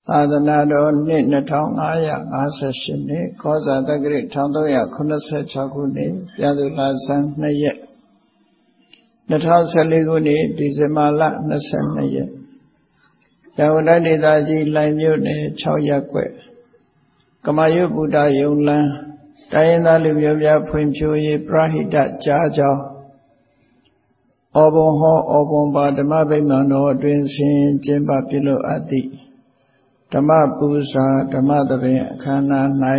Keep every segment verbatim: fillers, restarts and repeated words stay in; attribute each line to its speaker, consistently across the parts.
Speaker 1: သာသနာတော်နှစ်နှစ်ထောင်ငါးရာငါးဆယ်ရှစ်နှစ်ခောဇာတက္ကရာတစ်ထောင်သုံးရာခုနှစ်ဆယ်ခြောက်ခုနှစ်ပြာသူလဆန်းနှစ်ရက်နှစ်ထောင်ဆယ်လေးခုနှစ်ဒီဇင်ဘာလနှစ်ဆယ်နှစ်ရက်ရန်ကုန်တိုင်းဒေသကြီးလှိုင်မြို့နယ်ခြောက်ရပ်ကွက်ကမာရွတ်ဗုဒ္ဓယုံလန်းတိုင်းရင်းသားလူမျိုးများဖွံ့ဖြိုးရေးပရဟိတကြားကြောင်းဩဘုံဟောဩဘုံပါဓမ္မဗိမာန်တော်အတွင်ဆင်ကျင်းပပြုလုပ်အပ်သည့်ဓမ္မပူဇာဓမ္မသဘင်အခမ်းအနား၌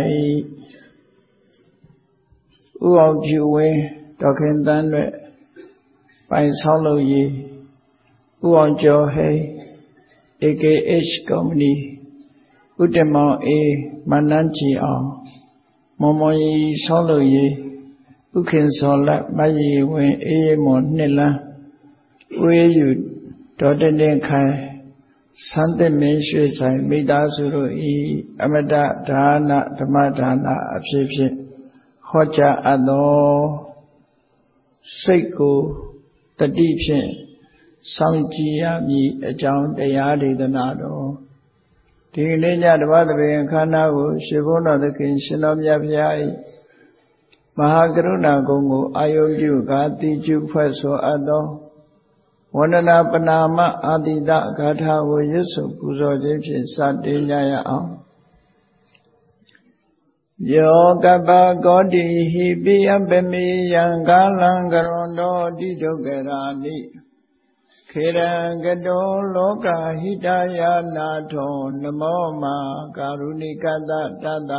Speaker 1: ဥအောင်ဖြူဝင်းဒေါခင်တန်းတို့ပိုင်ဆောက်လုပ်ရေးဥအောင်ကျော်ဟိ A K H Company ဥတ္တမောင်အေးမန္တန်ကြည်အောင်မော်မော်ရီဆောက်လုပ်ရေးဥခင်စော်လက်မရီဝင်းအေးရမွန်နှစ်လန်းဥယေယူဒေါ်တင်တင်ခိုင်စံသစ်မင်းရွှေဆိုင်မိသားစုတို့ဤအမတဒါနဓမ္မဒါနအဖြစ်ဖြင့်ဟောကြားအပ်သောစိတ်ကိုတတိဖြင့်စောင့်ကြည့်ရမည်အကြောင်းတရားဒေသနာတော်ဒီကနေ့ညဓမ္မသဘင်အခမ်းအနားကိုရှင်ဘုန်းတော်သခင်ရှင်တော်မြတ်ဖျား၏မဟာကရုဏာကုံကိုအာယုပြုကာတိကျုဖွဲ့ဆိုအပ်သောဝန္ဒနာပနာမအာတိတဂါထာကိုရွတ်ဆိုပူဇော်ခြင်းဖြင့်စတင်ကြရအောင်ယောကပ္ပကောတိဟိပိယပမေယံကာလံကရွန်တောတိဒုက္ခရာနိခေရံကတောလောကဟိတယာနာထောနမောမာကာရုဏိကတတတ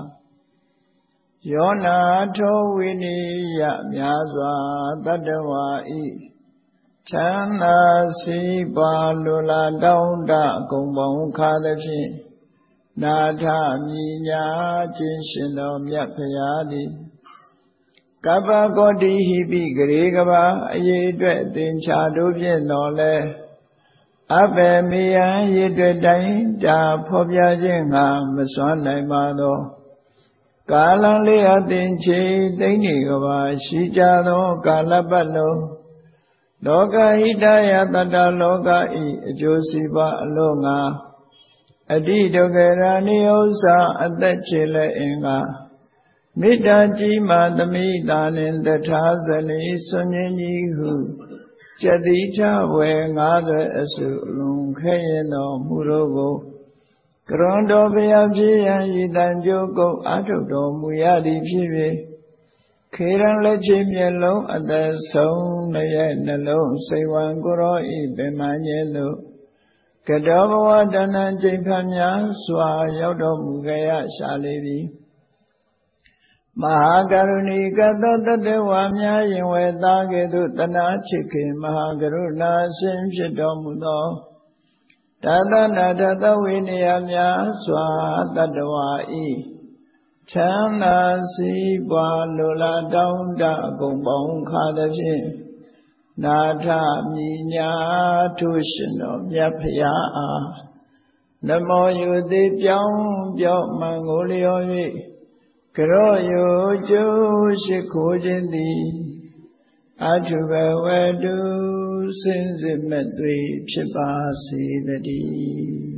Speaker 1: ယောနာထောဝိနိယမြာစွာတတ္တဝါဤချမ်းသာစီးပွားလိုလားတောင်းတဂုံပေါင်းခါသဖြင့်နာထမြညာခြင်းရှင်တော်မြတ်ဖရာသည်ကပ္ပကောတိဟိပိဂရေကဘာအရေးအတွက်သင်္ချာတို့ဖြင့်တော်လဲအဘေမေယံရေအတွက်တိုင်းတာဖော်ပြခြင်းငါမစွမ်းနိုင်ပါသောကာလံလေးအသင်ချေသိမ့်နေကဘာရှိကြသောကာလပတ်လုံးလောကဟိတယတတ္တလောကဤအကျိုးစီးပွားအလို့ငါအတိဒုက္ခရာနိဥ္စာအသက်ချေလက်အင်္ဂါမေတ္တာကြီးမာသမိတာနှင့်တထာဇနိစွန်ញကြီးဟုကျတိထဝေငါးသွဲအစုအလုံးခဲရင်တော်မူတို့ကိုကရွန်တော်ဘုရားဖြစ်ရန်ဤတန်ကြိုးကုတ်အာထုတ်တော်မူရသည်ဖြစ်၍ခေရန်လက်ချင်းမျက်လုံးအသက်ဆုံးရဲ့နှလုံးစိတ်ဝံကိုရောဤပင်မညဲ့သို့ကတောဘဝတဏ္ဏချိန်ဖန်များစွာရောက်တော်မူခဲ့ရရှာလေပြီမဟာကရုဏီကတတတဝါများရင်ဝေသားကဲ့သို့တနာချစ်ခင်မဟာကရုဏာရှင်ဖြစ်တော်မူသောတသနာတသဝိနည်းများစွာတတ္တဝါဤချမ်းသာစီးပွားလိုလားတောင်းတအကုန်ပေါင်းခါသဖြင့်နာထမြညာထုရှင်တော်မြတ်ဖရာအားနမောယုတိပြောင်းပြောမှန်ကိုလျော်၍ကရောယုကျိုးရှိခိုးခြင်းသည်အထုဘဝတုစင်စစ်မဲ့သွေဖြစ်ပါစေတည်း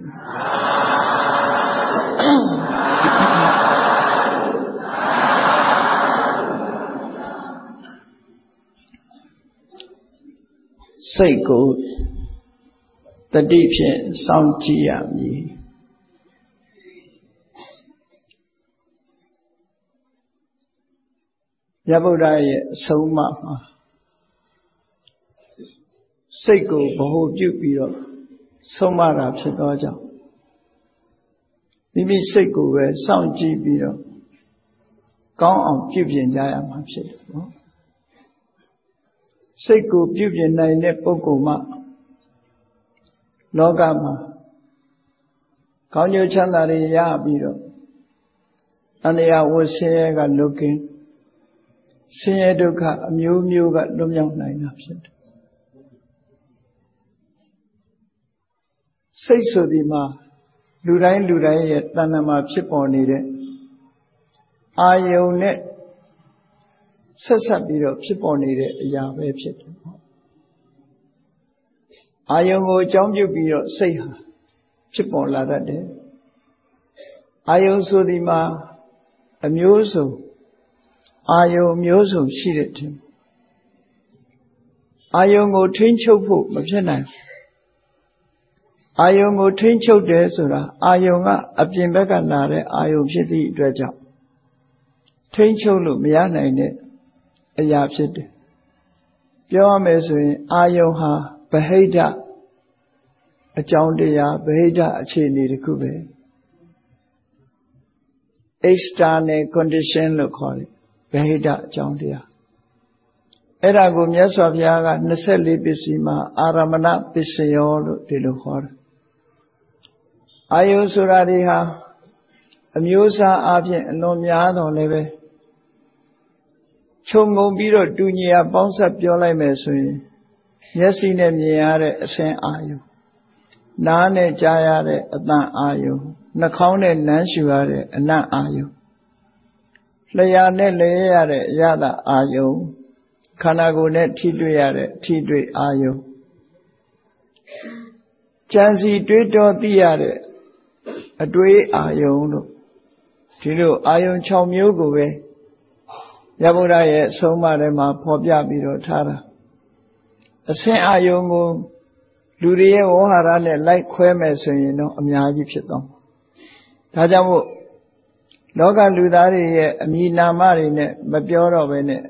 Speaker 1: စိတ်ကိုတတိဖြင့်စောင့်ကြည့်ရမည်မြတ်ဗုဒ္ဓရဲ့အဆုံးအမမှာစိတ်ကိုဗဟုပြုပြီးတော့ဆုံးမတာဖြစ်သောကြောင့်မိမိစိတ်ကိုပဲစောင့်ကြည့်ပြီးတော့ကောင်းအောင်ပြုပြင်ကြရမှာဖြစ်တယ်နော်စိတ်ကိုပြုပြင်နိုင်တဲ့ပုဂ္ဂိုလ်မှလောကမှာကောင်းကျိုးချမ်းသာတွေရပြီးတော့အန္တရာဝဆင်းရဲကလွတ်ကင်းဆင်းရဲဒုက္ခအမျိုးမျိုးကလွတ်မြောက်နိုင်တာဖြစ်တယ်စိတ်ဆိုဒီမှာလူတိုင်းလူတိုင်းရဲ့တဏ္ဍာမှာဖြစ်ပေါ်နေတဲ့အာယုန်နဲ့ဆက်ဆက်ပြီးတော့ဖြစ်ပေါ်နေတဲ့အရာပဲဖြစ်တယ်ပေါ့အာယုံကိုအကြောင်းပြုပြီးတော့စိတ်ဟာဖြစ်ပေါ်လာတတ်တယ်အာယုံဆိုဒီမှာအမျိုးစုံအာယုံမျိုးစုံရှိတဲ့တင်အာယုံကိုထိန်းချုပ်ဖို့မဖြစ်နိုင်ဘူးအာယုံကိုထိန်းချုပ်တယ်ဆိုတာအာယုံကအပြင်ဘက်ကလာတဲ့အာယုံဖြစ်သည့်အတွက်ကြောင့်ထိန်းချုပ်လို့မရနိုင်တဲ့အရာဖြစ်တယ်ပြောရမယ်ဆိုရင်အာယုံဟာဗဟိတအကြောင်းတရားဗဟိတအခြေအနေတစ်ခုပဲ external condition လို့ခေါ်တယ်ဗဟိတအကြောင်းတရားအဲ့ဒါကိုမြတ်စွာဘုရားကยี่สิบสี่ပစ္စည်းမှာအာရမဏပစ္စယောလို့ဒီလိုခေါ်တယ်အာယုဆိုတာတွေဟာအမျိုးအစားအပြင်အလွန်များတော့လည်းပဲခြုံငုံပြီးတော့တူညီအောင်ပေါင်းစပ်ပြောလိုက်မယ်ဆိုရင်မျက်စိနဲ့မြင်ရတဲ့အဆင်းအာယုနားနဲ့ကြားရတဲ့အသံအာယုနှာခေါင်းနဲ့နမ်းရှူရတဲ့အနံ့အာယုလျှာနဲ့လဲရတဲ့အရသာအာယုခန္ဓာကိုယ်နဲ့ထိတွေ့ရတဲ့ထိတွေ့အာယုကြံစီတွေးတောသိရတဲ့အတွေးအာယုတို့ဒီလိုအာယု၆မျိုးကိုပဲမြတ်ဗုဒ္ဓရဲ့အဆုံးအမထဲမှာဖော်ပြပြီးတော့ထားတာအဆင်းအာယုကိုလူတွေရဲ့ဝေါဟာရနဲ့လိုက်ခွဲမယ်ဆိုရင်တော့အများကြီးဖြစ်သွားမှာဒါကြောင့်မို့လောကလူသားတွေရဲ့အမည်နာမတွေနဲ့မပြောတော့ဘဲနဲ့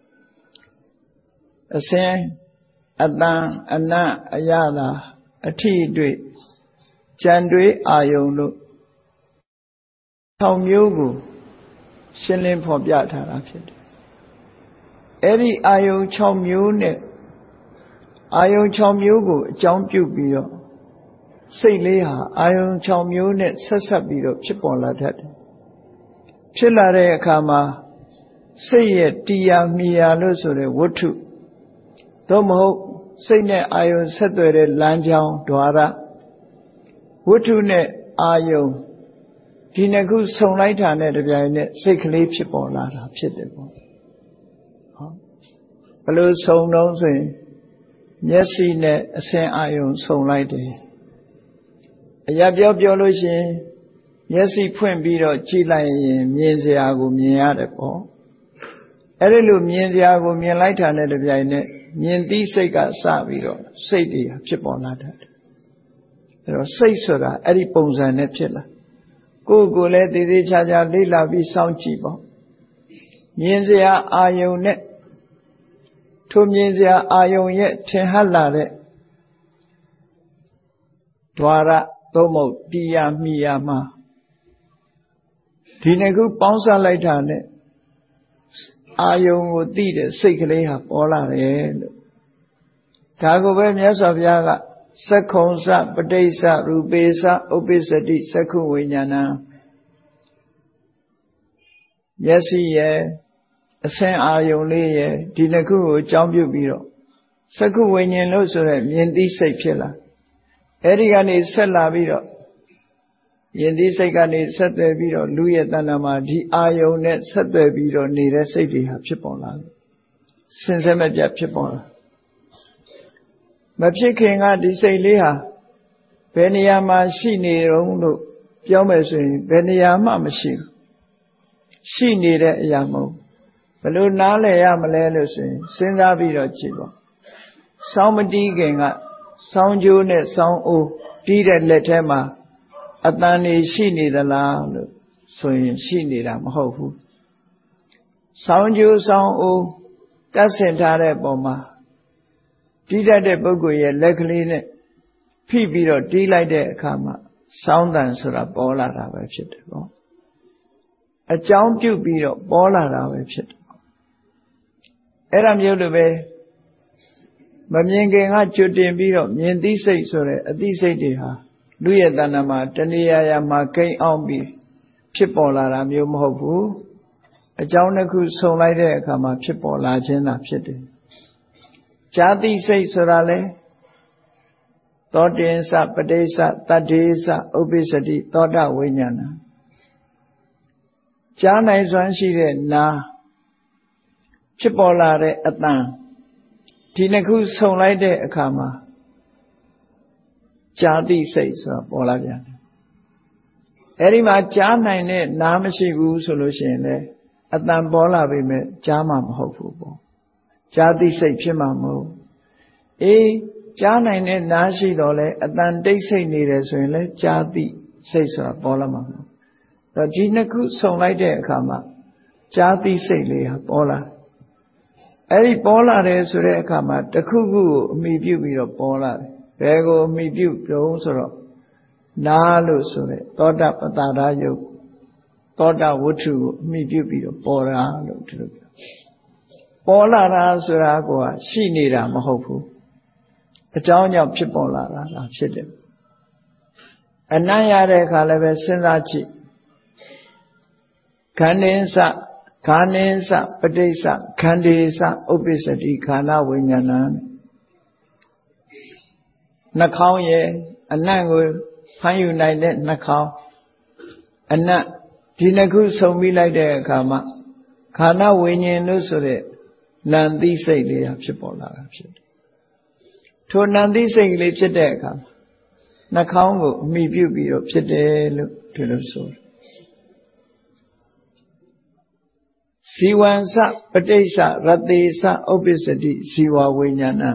Speaker 1: အစင်းအတန်အနတ်အရသာအထီးတွေ့ကြံတွေးအာယုံလို့ထောင်မျိုးကိုရှင်းလင်းဖော်ပြထားတာဖြစ်တယ်အဲ့ဒီအာယုံ၆မျိုးနဲ့အာယုံ၆မျိုးကိုအကြောင်းပြုပြီးတော့စိတ်လေးဟာအာယုံ၆မျိုးနဲ့ဆက်ဆက်ပြီးတော့ဖြစ်ပေါ်လာတတ်တယ်ဖြစ်လာတဲ့အခါမှာစိတ်ရဲ့တရားမိယာလို့ဆိုတဲ့ဝတ္ထုသို့မဟုတ်စိတ်နဲ့အာယုံဆက်သွယ်တဲ့လမ်းကြောင်း द्वार ဝတ္ထုနဲ့အာယုံဒီနှစ်ခုဆုံလိုက်တာနဲ့တပြိုင်နက်စိတ်ကလေးဖြစ်ပေါ်လာတာဖြစ်တယ်ပေါ့ဟောဘယ်လိုဆုံတော့ဆိုရင်မျက်စိနဲ့အဆင်းအာယုံဆုံလိုက်တယ်အရာပြောပြောလို့ရှိရင်မျက်စိဖွင့်ပြီးတော့ကြည့်လိုက်ရင်မြင်စရာကိုမြင်ရတယ်ပေါ့အဲ့ဒီလိုမြင်စရာကိုမြင်လိုက်တာနဲ့တပြိုင်နက်မြင်သိစိတ်ကစပြီးတော့စိတ်တွေဖြစ်ပေါ်လာတတ်တယ်အဲ့တော့စိတ်ဆိုတာအဲ့ဒီပုံစံနဲ့ဖြစ်လာကိုယ်ကိုယ်လည်းတည်တည်ချာချာလေ့လာပြီးစောင့်ကြည့်ပေါ့မြင်စရာအာယုံနဲ့ထိုမြင်စရာအာယုံရဲ့ထင်ဟပ်လာတဲ့ द्वार သို့မဟုတ်တရားမိယာမှာဒီနှစ်ခုပေါင်းစပ်လိုက်တာနဲ့အာယုံကိုသိတဲ့စိတ်ကလေးဟာပေါ်လာတယ်လို့ဒါကိုပဲမြတ်စွာဘုရားကသက္ခုံစပဋိစ္စရူပေစဥပ္ပစ္စတိသက္ခုဝိညာဏမျက်စိရဲ့အဆင်းအာယုံလေးရဲ့ဒီနှစ်ခုကိုအကြောင်းပြုပြီးတော့သက္ခုဝိညာဉ်လို့ဆိုတဲ့မြင်သိစိတ်ဖြစ်လာအဲ့ဒီကနေဆက်လာပြီးတော့ယဉ်သိစိတ်ကနေဆက်သွယ်ပြီးတော့လူရဲ့တဏ္ဍာမှာဒီအာယုံနဲ့ဆက်သွယ်ပြီးတော့နေတဲ့စိတ်တွေဟာဖြစ်ပေါ်လာတယ်စင်စစ်မပြတ်ဖြစ်ပေါ်လာမဖြစ်ခင်ကဒီစိတ်လေးဟာဘယ်နေရာမှာရှိနေတုံးလို့ပြောမယ်ဆိုရင်ဘယ်နေရာမှမရှိဘူးရှိနေတဲ့အရာမဟုတ်ဘယ်လိုနားလည်ရမလဲလို့ဆိုရင်စဉ်းစားပြီးတော့ကြည့်ပါစောင်းမတီးခင်ကစောင်းကြိုးနဲ့စောင်းအိုးတီးတဲ့လက်ထဲမှာအတန်နေရှိနေသလားလို့ဆိုရင်ရှိနေတာမဟုတ်ဘူးစောင်းကြိုးစောင်းအိုးကတ်ဆင်ထားတဲ့ပုံမှာတီးတတ်တဲ့ပုဂ္ဂိုလ်ရဲ့လက်ကလေးနဲ့ဖိပြီးတော့တီးလိုက်တဲ့အခါမှာစောင်းတန်ဆိုတာပေါ်လာတာပဲဖြစ်တယ်ပေါ့အကြောင်းပြုပြီးတော့ပေါ်လာတာပဲဖြစ်တယ်အဲ့ဒါမျိုးလိုပဲမမြင်ခင်ကကြွတင်ပြီးတော့မြင်သိစိတ်ဆိုတဲ့အသိစိတ်တွေဟာလူရဲ့တဏ္ဍာမှာတဏှာရာမှာကိန်းအောင်ပြီးဖြစ်ပေါ်လာတာမျိုးမဟုတ်ဘူးအကြောင်းတစ်ခုဆုံလိုက်တဲ့အခါမှာဖြစ်ပေါ်လာခြင်းသာဖြစ်တယ်ဇာတိစိတ်ဆိုတာလေသောတင်္စပဋိစ္စတတ္ထေစ္စဥပ္ပစ္စတိသောတဝိညာဏကြားနိုင်စွမ်းရှိတဲ့နာဖြစ်ပေါ်လာတဲ့အတန်ဒီနှစ်ခုဆုံလိုက်တဲ့အခါမှာဇာတိစိတ်ဆိုတာပေါ်လာပြန်တယ် Eri ma cha nai ne naမရှိဘူးဆိုလို့ရှိရင်လေအတန်ပေါ်လာပြီမဲ့ကြားမှာမဟုတ်ဘူးပေါ့ကြားသိစိတ်ဖြစ်မှာမဟုတ်အေးကြားနိုင်တဲ့နားရှိတော့လေအတန်တိတ်ဆိတ်နေတယ်ဆိုရင်လေကြားသိစိတ်ဆိုတာပေါ်လာမှာမဟုတ်တော့ဒီနှစ်ခုဆုံလိုက်တဲ့အခါမှာကြားသိစိတ်လေးဟာပေါ်လာအဲ့ဒီပေါ်လာတယ်ဆိုတဲ့အခါမှာတစ်ခုခုကိုအမိပြုပြီးတော့ပေါ်လာတယ်ဘယ်ကိုအမိပြုပြုံးဆိုတော့နာလို့ဆိုတဲ့သောတာပတ္တာရယုတ်သောတာဝတ္ထုကိုအမိပြုပြီးတော့ပေါ်လာလို့ဒီလိုပေါ်လာတာဆိုတာကရှိနေတာမဟုတ်ဘူးအကြောင်းကြောင့်ဖြစ်ပေါ်လာတာလားဖြစ်တယ်အနံ့ရတဲ့အခါလည်းပဲစဉ်းစားကြည့်ခန္ဓင်းစခန္ဓင်းစပဋိစ္စခန္ဒီစဥပ္ပစ္စတိခန္ဓာဝိညာဏနှာခေါင်းရဲ့အနံ့ကိုဖမ်းယူနိုင်တဲ့နှာခေါင်းအနံ့ဒီနှစ်ခုဆုံပြီးလိုက်တဲ့အခါမှာခန္ဓာဝိညာဉ်လို့ဆိုတဲ့နံသိစိတ်လေးဖြစ်ပေါ်လာတာဖြစ်တယ်ထိုနံသိစိတ်ကလေးဖြစ်တဲ့အခါနှာခေါင်းကိုအမိပြုပြီးတော့ဖြစ်တယ်လို့ဒီလိုဆိုတယ်ဇီဝံစပဋိစ္စရတေစဥပ္ပစ္စတိဇီဝဝိညာဏ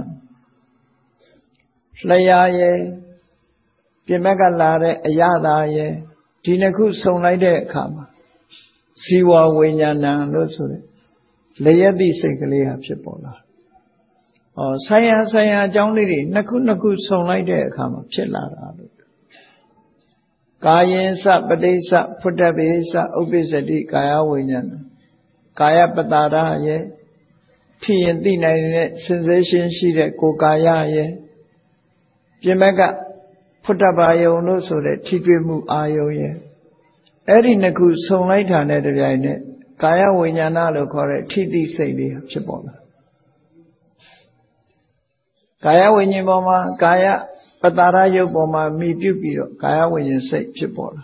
Speaker 1: လျာရဲ့ပြင်ဘက်ကလာတဲ့အရသာရဲ့ဒီနှစ်ခုဆုံလိုက်တဲ့အခါမှာဇီဝဝိညာဏလို့ဆိုတဲ့လျက်သိစိတ်ကလေးဟာဖြစ်ပေါ်လာဟောဆိုင်ရာဆိုင်ရာအကြောင်းလေးတွေနှစ်ခုနှစ်ခုဆုံလိုက်တဲ့အခါမှာဖြစ်လာတာလို့ကာယင်စပဋိစ္စဖုတ္တပိစ္စဥပ္ပစ္စတိကာယဝိညာဏကာယပတ္တာရရဲ့ထိရင်သိနိုင်တဲ့ sensation ရှိတဲ့ကိုယ်ကာယရဲ့ပြင်ဘက်ကဖုတ္တဘာယုံလို့ဆိုတဲ့ထိတွေ့မှုအာယုံရဲ့အဲ့ဒီနှစ်ခုဆုံလိုက်တာနဲ့တပြိုင်နက်ကာယဝိညာဏလို့ခေါ်တဲ့ထိသိစိတ်လေးဖြစ်ပေါ်လာကာယဝိညာဉ်ပေါ်မှာကာယပတ္တာရယုတ်ပေါ်မှာမိပြုပြီးတော့ကာယဝိညာဉ်စိတ်ဖြစ်ပေါ်လာ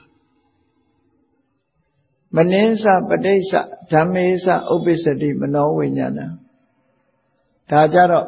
Speaker 1: မနင်းစပဋိစ္စဓမ္မေစဥပ္ပစ္စတိမနောဝိညာဏဒါကြတော့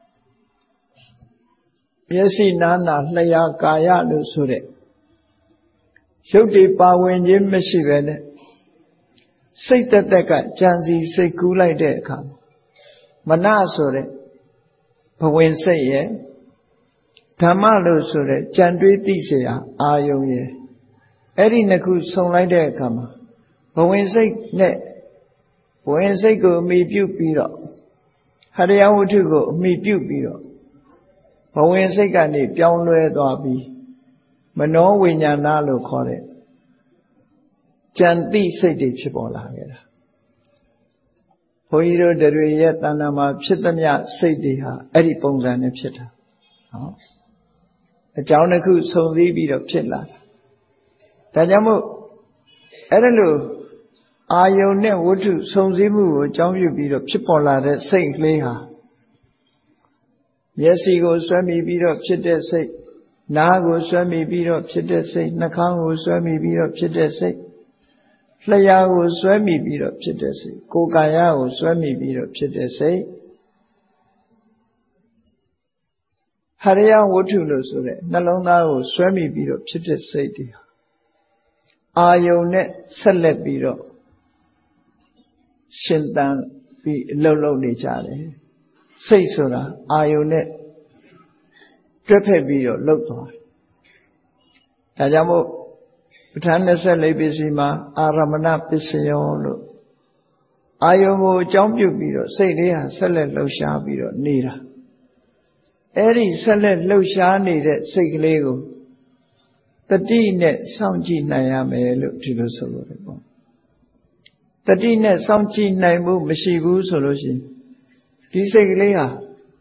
Speaker 1: မျက်စိနာနာလျှာကာယလို့ဆိုတဲ့ရုပ်တွေပါဝင်ခြင်းမရှိပဲနဲ့စိတ်သက်သက်ကကြံစီစိတ်ကူးလိုက်တဲ့အခါမနဆိုတဲ့ဘဝင်စိတ်ရဲ့ဓမ္မလို့ဆိုတဲ့ကြံတွေးသိเสียအာယုံရဲ့အဲ့ဒီနှစ်ခုဆုံလိုက်တဲ့အခါမှာဘဝင်စိတ်နဲ့ဘဝင်စိတ်ကိုအမိပြုပြီးတော့ဟရိယဝတ္ထုကိုအမိပြုပြီးတော့ဘဝင်စိတ်ကနေပြောင်းလဲသွားပြီးမနောဝိညာဏလို့ခေါ်တဲ့ကြံသိစိတ်တွေဖြစ်ပေါ်လာခဲ့တာဘုန်းကြီးတို့တွေရဲ့တဏ္ဍာမှာဖြစ်သမျှစိတ်တွေဟာအဲ့ဒီပုံစံနဲ့ဖြစ်တာနော်အကြောင်းတစ်ခုစုံစည်းပြီးတော့ဖြစ်လာတာဒါကြောင့်မို့အဲ့ဒါလို့အာယုန်နဲ့ဝတ္ထုစုံစည်းမှုကိုအကြောင်းပြုပြီးတော့ဖြစ်ပေါ်လာတဲ့စိတ်ကလေးဟာမျက်စိကိုဆွဲမိပြီးတော့ဖြစ်တဲ့စိတ်နားကိုဆွဲမိပြီးတော့ဖြစ်တဲ့စိတ်နှာခေါင်းကိုဆွဲမိပြီးတော့ဖြစ်တဲ့စိတ်လျှာကိုဆွဲမိပြီးတော့ဖြစ်တဲ့စိတ်ကိုယ်ကာယကိုဆွဲမိပြီးတော့ဖြစ်တဲ့စိတ်ဟရိယဝတ္ထုလို့ဆိုတဲ့နှလုံးသားကိုဆွဲမိပြီးတော့ဖြစ်တဲ့စိတ်တွေအာယုန်နဲ့ဆက်လက်ပြီးတော့ရှင်သန်ပြီးအလုံးလုံးနေကြတယ်စိတ်ဆိုတာအာယုန်နဲ့တွဲဖက်ပြီးတော့လှုပ်သွားတယ်ဒါကြောင့်မို့ပဋ္ဌာန်း၂၄ပစ္စည်းမှာအာရမဏပစ္စယောလို့အာယုန်ကိုအကြောင်းပြုပြီးတော့စိတ်လေးဟာဆက်လက်လှုပ်ရှားပြီးတော့နေတာအဲ့ဒီဆက်လက်လှုပ်ရှားနေတဲ့စိတ်ကလေးကိုတတိနဲ့စောင့်ကြည့်နိုင်ရမယ်လို့ဒီလိုဆိုလို့ရပေါ့တတိနဲ့စောင့်ကြည့်နိုင်မှုမရှိဘူးဆိုလို့ရှိရင်ဒီစိတ်ကလေးဟာ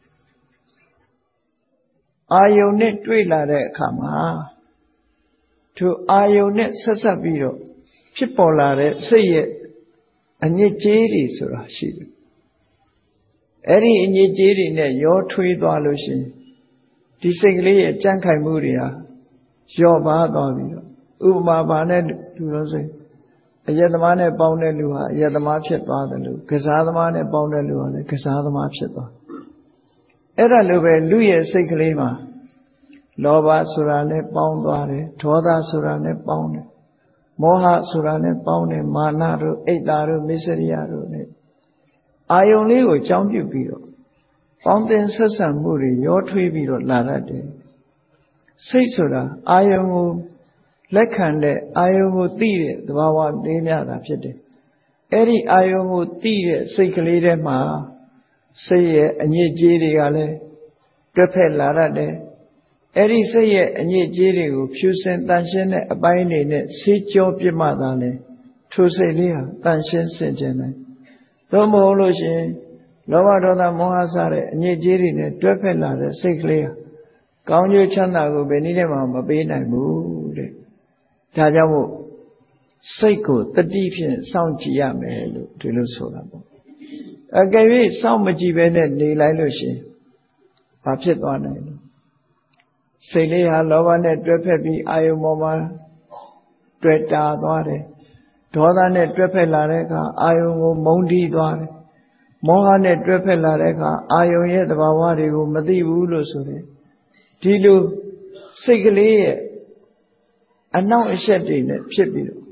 Speaker 1: အာယုန်နဲ့တွေ့လာတဲ့အခါမှာသူအာယုန်နဲ့ဆက်ဆက်ပြီးတော့ဖြစ်ပေါ်လာတဲ့စိတ်ရဲ့အညစ်အကြေးတွေဆိုတာရှိတယ်အဲ့ဒီအညစ်အကြေးတွေနဲ့ရောထွေးသွားလို့ရှိရင်ဒီစိတ်ကလေးရဲ့ကြံ့ခိုင်မှုတွေဟာလျော့ပါသွားပြီးတော့ဥပမာဘာနဲ့လူလို့ဆိုရင်အယက်သမားနဲ့ပေါင်းတဲ့လူဟာအယက်သမားဖြစ်သွားတယ်လို့ကစားသမားနဲ့ပေါင်းတဲ့လူဟာလည်းကစားသမားဖြစ်သွားအဲ့ဒါလိုပဲလူရဲ့စိတ်ကလေးမှာလောဘဆိုတာနဲ့ပေါင်းသွားတယ်ဒေါသဆိုတာနဲ့ပေါင်းတယ်မောဟဆိုတာနဲ့ပေါင်းတဲ့မာနတို့အိတ်တာတို့မစ္စရိယတို့နဲ့အာယုံလေးကိုကြောင်းပြုပြီးတော့ပေါင်းတင်ဆက်ဆံမှုတွေရောထွေးပြီးတော့လာတတ်တယ်စိတ်ဆိုတာအာယုံကိုလက်ခံတဲ့အာယုံကိုသိတဲ့သဘာဝလေးများတာဖြစ်တယ်အဲ့ဒီအာယုံကိုသိတဲ့စိတ်ကလေးထဲမှာစိတ်ရဲ့အညစ်အကြေးတွေကလည်းတွက်ဖက်လာတတ်တယ်အဲ့ဒီစိတ်ရဲ့အညစ်အကြေးတွေကိုဖြူစင်တန်ရှင်းတဲ့အပိုင်းတွေနဲ့ဆေးကြောပြစ်မှသာလေထိုစိတ်လေးဟာတန်ရှင်းစင်ကြယ်နိုင်သို့မဟုတ်လို့ရှိရင်လောဘဒေါသမောဟစတဲ့အညစ်အကြေးတွေနဲ့တွက်ဖက်လာတဲ့စိတ်ကလေးဟာကောင်းကျိုးချမ်းသာကိုဘယ်နည်းနဲ့မှမပေးနိုင်ဘူးတဲ့ဒါကြောင့်မို့စိတ်ကိုတတိဖြင့်စောင့်ကြည့်ရမယ်လို့ဒီလိုဆိုတာပေါ့အကယ်၍စောင့်မကြည့်ဘဲနဲ့နေလိုက်လို့ရှိရင်ဘာဖြစ်သွားနိုင်လဲစိတ်လေးဟာလောဘနဲ့တွဲဖက်ပြီးအာယုံပေါ်မှာတွေ့တာသွားတယ်ဒေါသနဲ့တွဲဖက်လာတဲ့အခါအာယုံကိုမုန်းတီးသွားတယ်မောဟနဲ့တွဲဖက်လာတဲ့အခါအာယုံရဲ့သဘာဝတွေကိုမသိဘူးလို့ဆိုတယ်ဒီလိုစိတ်ကလေးရဲ့အနောက်အရှက်တွေနဲ့ဖြစ်ပြီးတော့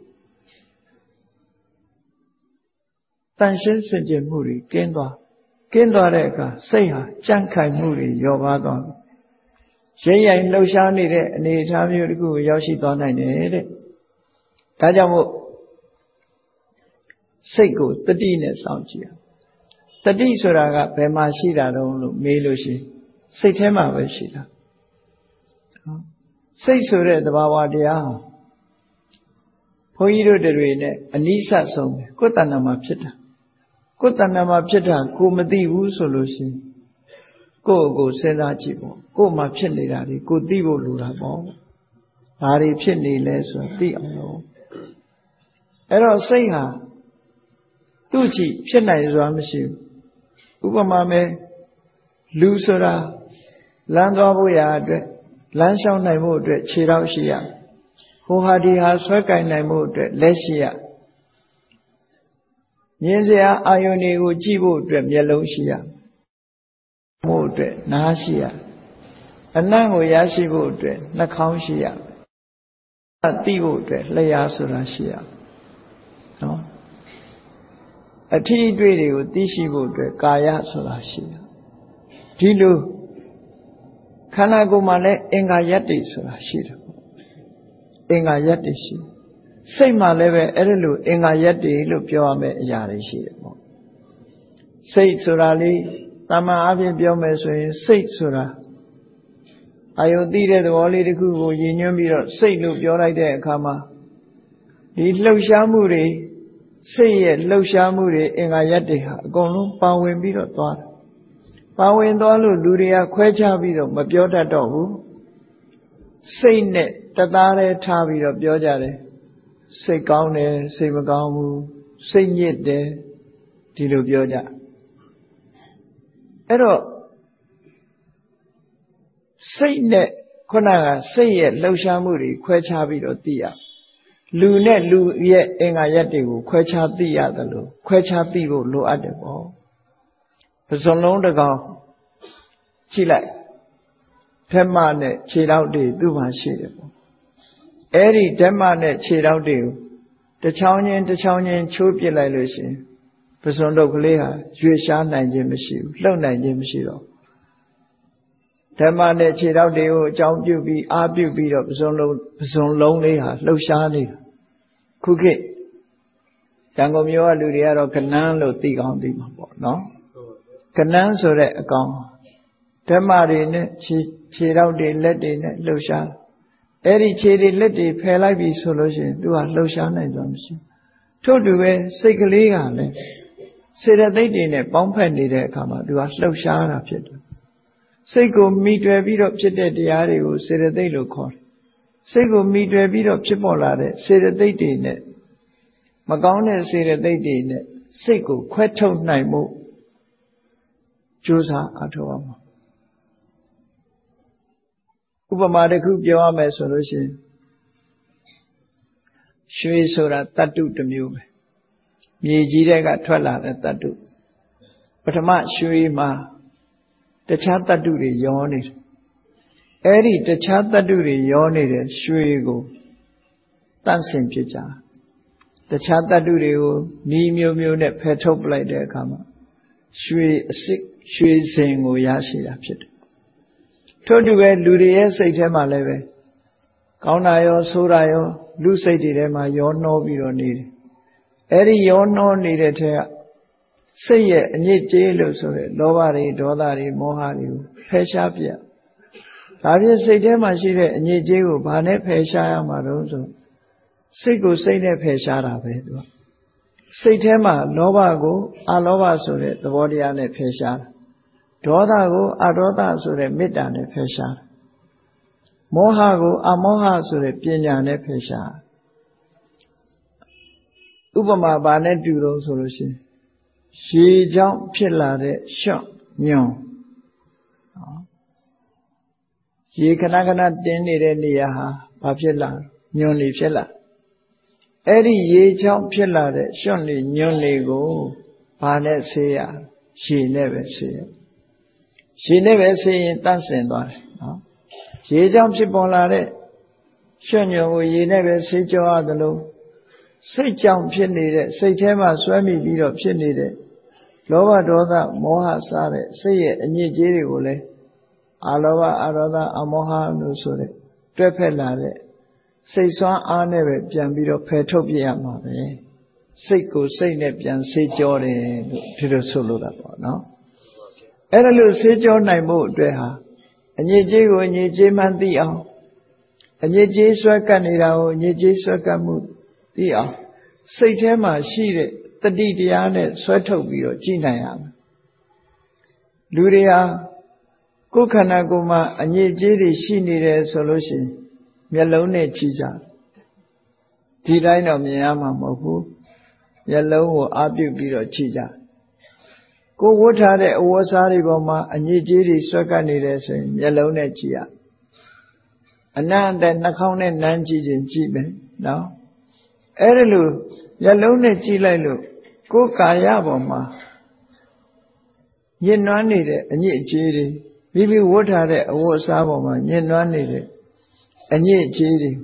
Speaker 1: တန်ရှင်းစင်ကြယ်မှုတွေကင်းသွားကင်းသွားတဲ့အခါစိတ်ဟာကြံ့ခိုင်မှုတွေလျော့ပါသွားရိပ်ရိုင်လှုပ်ရှားနေတဲ့အနေအထားမျိုးတစ်ခုကိုရောက်ရှိသွားနိုင်တယ်တဲ့ဒါကြောင့်မို့စိတ်ကိုတတိနဲ့စောင့်ကြည့်ရတတိဆိုတာကဘယ်မှာရှိတာတုံးလို့မေးလို့ရှိရင်စိတ်ထဲမှာပဲရှိတာစိတ်ဆိုတဲ့သဘာဝတရားဘုန်းကြီးတို့တွေနဲ့အနိစ္စဆုံးပဲကိုယ်တဏ္ဍာမှာဖြစ်တာကိုယ်တဏ္ဍာမှာဖြစ်တာကိုမသိဘူးဆိုလို့ရှိရင်ကိုယ့်ကိုစဉ်းစားကြည့်ပေါ့ကိုယ်မှာဖြစ်နေတာတွေကိုသိဖို့လိုတာပေါ့ဘာတွေဖြစ်နေလဲဆိုတာသိအောင်လို့အဲ့တော့စိတ်ဟာသူ့ကြည့်ဖြစ်နိုင်စွာမရှိဘူးဥပမာမဲ့လူဆိုတာလမ်းသွားဖို့ရာအတွက်လမ်းလျှောက်နိုင်ဖို့အတွက်ခြေထောက်ရှိရဟိုဟာဒီဟာဆွဲကင်နိုင်ဖို့အတွက်လက်ရှိရမြင်စရာအာယုန်တွေကိုကြည့်ဖို့အတွက်မျက်လုံးရှိရမို့အတွက်နားရှိရအနံ့ကိုရရှိဖို့အတွက်နှာခေါင်းရှိရသိဖို့အတွက်လျှာဆိုတာရှိရနော်အထီးအတွေ့တွေကိုသိရှိဖို့အတွက်ကာယဆိုတာရှိရဒီလိုခန္ဓာကိုယ်မှာလည်းအင်္ဂါယတ္တိဆိုတာရှိတယ်အင်္ဂါယတ္တိရှိစိတ်မှာလည်းပဲအဲ့ဒါလိုအင်္ဂါယတ္တိလို့ပြောရမယ့်အရာတွေရှိတယ်ပေါ့စိတ်ဆိုတာလေးတမန်အပြင်ပြောမယ်ဆိုရင်စိတ်ဆိုတာအာယုသိတဲ့သဘောလေးတစ်ခုကိုရည်ညွှန်းပြီးတော့စိတ်လို့ပြောလိုက်တဲ့အခါမှာဒီလှုပ်ရှားမှုတွေစိတ်ရဲ့လှုပ်ရှားမှုတွေအင်္ဂါယတ္တိဟာအကုန်လုံးပါဝင်ပြီးတော့သွားတယ်ပါဝင်သွားလို့လူတွေကခွဲခြားပြီးတော့မပြောတတ်တော့ဘူးစိတ်နဲ့တသားတည်းထားပြီးတော့ပြောကြတယ်စိတ်ကောင်းတယ်စိတ်မကောင်းဘူးစိတ်ညစ်တယ်ဒီလိုပြောကြအဲ့တော့စိတ်နဲ့ခုနကစိတ်ရဲ့လှုပ်ရှားမှုတွေခွဲခြားပြီးတော့သိရလူနဲ့လူရဲ့အင်္ဂါရပ်တွေကိုခွဲခြားသိရတယ်လို့ခွဲခြားသိဖို့လိုအပ်တယ်ပေါ့ပဇွန်လုံးတစ်ကောင်ကြည့်လိုက်ဓမ္မနဲ့ခြေထောက်တွေသူ့မှာရှိတယ်ပေါ့အဲ့ဒီဓမ္မနဲ့ခြေထောက်တွေကိုတစ်ချောင်းချင်းတစ်ချောင်းချင်းချိုးပစ်လိုက်လို့ရှိရင်ပဇွန်တုပ်ကလေးဟာရွေ့ရှားနိုင်ခြင်းမရှိဘူးလှုပ်နိုင်ခြင်းမရှိတော့ဓမ္မနဲ့ခြေထောက်တွေကိုအကြောင်းပြုပြီးအားပြုပြီးတော့ပဇွန်လုံးပဇွန်လုံးလေးဟာလှုပ်ရှားနေတာခုခေတ်ရန်ကုန်မြို့ကလူတွေကတော့ကနန်းလို့သိကောင်းသိမှာပေါ့နော်ကနန်းဆိုတဲ့အကောင်ဓမ္မတွေနဲ့ခြေခြေထောက်တွေလက်တွေနဲ့လှုပ်ရှားအဲ့ဒီခြေတွေလက်တွေဖယ်လိုက်ပြီဆိုလို့ရှိရင်သူကလှုပ်ရှားနိုင်စွာမရှိထို့တူပဲစိတ်ကလေးကလည်းစေတသိက်တွေနဲ့ပေါင်းဖက်နေတဲ့အခါမှာသူကလှုပ်ရှားတာဖြစ်တယ်စိတ်ကိုမိတွယ်ပြီးတော့ဖြစ်တဲ့တရားတွေကိုစေတသိက်လို့ခေါ်တယ်စိတ်ကိုမိတွယ်ပြီးတော့ဖြစ်ပေါ်လာတဲ့စေတသိက်တွေနဲ့မကောင်းတဲ့စေတသိက်တွေနဲ့စိတ်ကိုခွဲထုတ်နိုင်မှုကြိုးစားအထောက်အမှာဥပမာတစ်ခုပြောရမယ်ဆိုလို့ရှိရင်ရွှေဆိုတာတတ္တုတစ်မျိုးပဲမြေကြီးတဲ့ကထွက်လာတဲ့တတ္တုပထမရွှေမှာတခြားတတ္တုတွေရောနေတယ်အဲ့ဒီတခြားတတ္တုတွေရောနေတဲ့ရွှေကိုတန့်စင်ဖြစ်ကြတခြားတတ္တုတွေကိုနီးမျိုးမျိုးနဲ့ဖယ်ထုတ်ပလိုက်တဲ့အခါမှာရွှေအစစ်ရွှေစင်ကိုရရှိတာဖြစ်တယ်ထို့တူပဲလူတွေရဲ့စိတ်ထဲမှာလည်းပဲကောင်းတာရောဆိုးတာရောလူစိတ်တွေထဲမှာရောနှောပြီးတော့နေတယ်အဲ့ဒီရောနှောနေတဲ့ထဲကစိတ်ရဲ့အညစ်အကြေးလို့ဆိုရဲလောဘတွေဒေါသတွေမောဟတွေကိုဖယ်ရှားပြဒါဖြင့်စိတ်ထဲမှာရှိတဲ့အညစ်အကြေးကိုဘာနဲ့ဖယ်ရှားရမှာတော့ဆိုစိတ်ကိုစိတ်နဲ့ဖယ်ရှားတာပဲသူကစိတ်ထဲမှာလောဘကိုအလောဘဆိုတဲ့သဘောတရားနဲ့ဖယ်ရှားတာဒေါသကိုအဒေါသဆိုတဲ့မေတ္တာနဲ့ဖယ်ရှားတာမောဟကိုအမောဟဆိုတဲ့ပညာနဲ့ဖယ်ရှားဥပမာဘာနဲ့တူတော့ဆိုလို့ရှိရင်ရေကြောင့်ဖြစ်လာတဲ့ရှော့ညွန်ရေခဏခဏတင်းနေတဲ့နေရာဟာဘာဖြစ်လာညွန်နေဖြစ်လာအဲ့ဒီရေကြောင့်ဖြစ်လာတဲ့ရှော့နေညွန်နေကိုဘာနဲ့ဆေးရရေနဲ့ပဲဆေးရရေနဲ့ပဲဆေးရင်တန့်စင်သွားတယ်နော်ရေကြောင့်ဖြစ်ပေါ်လာတဲ့ရှော့ညွန်ကိုရေနဲ့ပဲဆေးကြောရသလိုစိတ်ကြောင့်ဖြစ်နေတဲ့စိတ်ထဲမှာဆွဲမိပြီးတော့ဖြစ်နေတဲ့လောဘဒေါသမောဟစတဲ့စိတ်ရဲ့အညစ်အကြေးတွေကိုလည်းအာလောဘအာဒေါသအမောဟလို့ဆိုတဲ့တွဲဖက်လာတဲ့စိတ်ဆွမ်းအားနဲ့ပဲပြန်ပြီးတော့ဖယ်ထုတ်ပြရမှာပဲစိတ်ကိုစိတ်နဲ့ပြန်ဆေးကြောတယ်လို့ဒီလိုဆိုလိုတာပေါ့နော်အဲ့ဒါလို့ဆေးကြောနိုင်ဖို့အတွက်ဟာအညစ်အကြေးကိုအညစ်အကြေးမှသိအောင်အညစ်အကြေးဆွဲကပ်နေတာကိုအညစ်အကြေးဆွဲကပ်မှုသိအောင်စိတ်ထဲမှာရှိတဲ့တတိတရားနဲ့ဆွဲထုတ်ပြီးတော့ကြည်နိုင်ရမယ်လူတွေဟာကိုယ်ခန္ဓာကိုယ်မှာအညစ်အကြေးတွေရှိနေတယ်ဆိုလို့ရှိရင်မျက်လုံးနဲ့ကြည့်ကြဒီတိုင်းတော့မြင်ရမှာမဟုတ်ဘူးမျက်လုံးကိုအားပြုပြီးတော့ကြည့်ကြကိုယ်ဝတ်ထားတဲ့အဝတ်အစားတွေပေါ်မှာအညစ်အကြေးတွေဆွဲကပ်နေတယ်ဆိုရင်မျက်လုံးနဲ့ကြည့်ရအနံ့အသက်နှာခေါင်းနဲ့နမ်းကြည့်ခြင်းကြည့်မယ်နော်အဲ့ဒါလို့မျက်လုံးနဲ့ကြည့်လိုက်လို့ကိုယ်ကာယပေါ်မှာညှဉ်းနှွမ်းနေတဲ့အညစ်အကြေးတွေမိမိဝတ်ထားတဲ့အဝတ်အစားပေါ်မှာညှဉ်းနှွမ်းနေတဲ့အညစ်အကြေးတွေ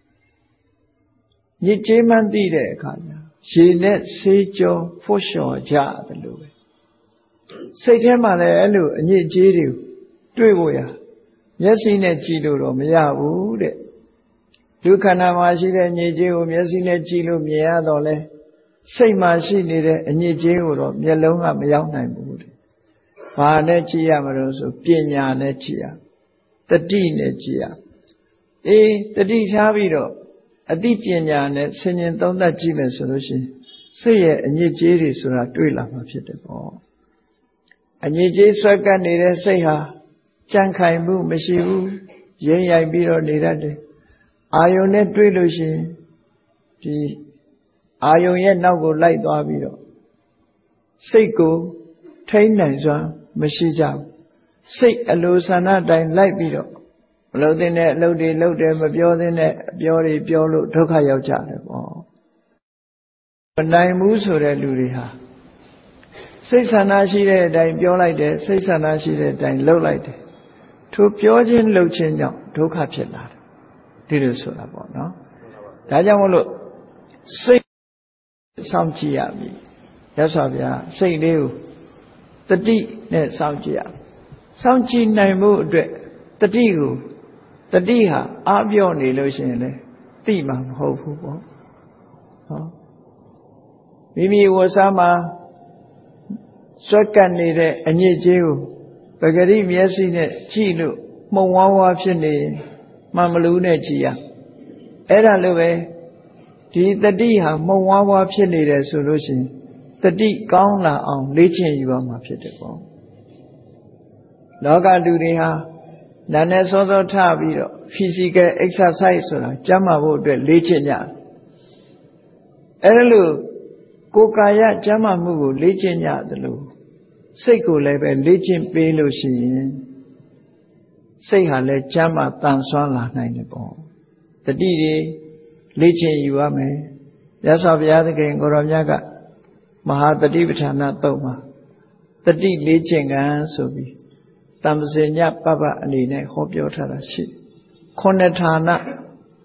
Speaker 1: ညစ်ကြေးမှန်းသိတဲ့အခါကျရေနဲ့ဆေးကြောဖို့လျှော်ကြတယ်လို့ပဲစိတ်ထဲမှာလည်းအဲ့လိုအညစ်အကြေးတွေတွေ့ဖို့ရမျက်စိနဲ့ကြည့်လို့တော့မရဘူးတဲ့လူခန္ဓာမှာရှိတဲ့ညစ်ကြေးကိုမျက်စိနဲ့ကြည့်လို့မြင်ရတော့လဲစိတ်မှာရှိနေတဲ့အညစ်အကြေးကိုတော့မျက်လုံးကမရောက်နိုင်ဘူးတဲ့ဘာနဲ့ကြည့်ရမလို့ဆိုပညာနဲ့ကြည့်ရတတိနဲ့ကြည့်ရအေးတတိထားပြီးတော့အတိပညာနဲ့ဆင်ញင်သုံးသပ်ကြည့်မယ်ဆိုလို့ရှိရင်စိတ်ရဲ့အညစ်အကြေးတွေဆိုတာတွေ့လာမှာဖြစ်တယ်ပေါ့အညစ်အကြေးဆွဲကပ်နေတဲ့စိတ်ဟာကြံ့ခိုင်မှုမရှိဘူးရင်းရိုက်ပြီးတော့နေတတ်တယ်အာယုန်နဲ့တွေ့လို့ရှိရင်ဒီအာယုန်ရဲ့နောက်ကိုလိုက်သွားပြီးတော့စိတ်ကိုထိန်းနိုင်စွာမရှိကြဘူးစိတ်အလိုဆန္ဒတိုင်းလိုက်ပြီးတော့မလုပ်တဲ့အလုပ်တွေလုပ်တယ်မပြောတဲ့အပြောတွေပြောလို့ဒုက္ခရောက်ကြတယ်ပေါ့မနိုင်ဘူးဆိုတဲ့လူတွေဟာစိတ်ဆန္ဒရှိတဲ့အတိုင်းပြောလိုက်တယ်စိတ်ဆန္ဒရှိတဲ့အတိုင်းလုပ်လိုက်တယ်ထိုပြောခြင်းလုပ်ခြင်းကြောင့်ဒုက္ခဖြစ်လာတယ်ဒီလိုဆိုတာပေါ့နော်ဒါကြောင့်မို့လို့စိတ်စောင့်ကြည့်ရမည်ရသော်ဗျာစိတ်လေးကိုတတိနဲ့စောင့်ကြည့်ရစောင့်ကြည့်နိုင်မှုအတွက်တတိကိုတတိဟာအားပြောနေလို့ရှိရင်လည်းသိမှာမဟုတ်ဘူးပေါ့ဟောမိမိဝတ်စားမှာစွက်ကပ်နေတဲ့အညစ်အကြေးကိုပဂရိမျက်စိနဲ့ကြည့်လို့မှုံဝါးဝါဖြစ်နေမှန်မလူးနဲ့ကြည့်ရအဲ့ဒါလိုပဲဒီတတိဟာမှုံဝါးဝါဖြစ်နေတယ်ဆိုလို့ရှိရင်တတိကောင်းလာအောင်လေ့ကျင့်ယူရမှာဖြစ်တယ်ပေါ့လောကလူတွေဟာနာနဲ့စောစောထပြီးတော့ physical exercise ဆိုတာကျန်းမာဖို့အတွက်လေ့ကျင့်ကြတယ်အဲ့ဒါလို့ကိုယ်ကာယကျန်းမာမှုကိုလေ့ကျင့်ကြတယ်လို့စိတ်ကိုလည်းပဲလေ့ကျင့်ပေးလို့ရှိရင်စိတ်ဟာလည်းကျမ်းမာတန်ဆွမ်းလာနိုင်တယ်ပေါ့တတိတွေလေ့ကျင့်ယူရမယ်မြတ်စွာဘုရားသခင်ကိုရောမြတ်ကမဟာတတိပဋ္ဌာနသုတ်မှာတတိလေ့ကျင့်ကံဆိုပြီးတမ္ပဇေညပပအနေနဲ့ဟောပြောထားတာရှိခုနှစ်ဌာန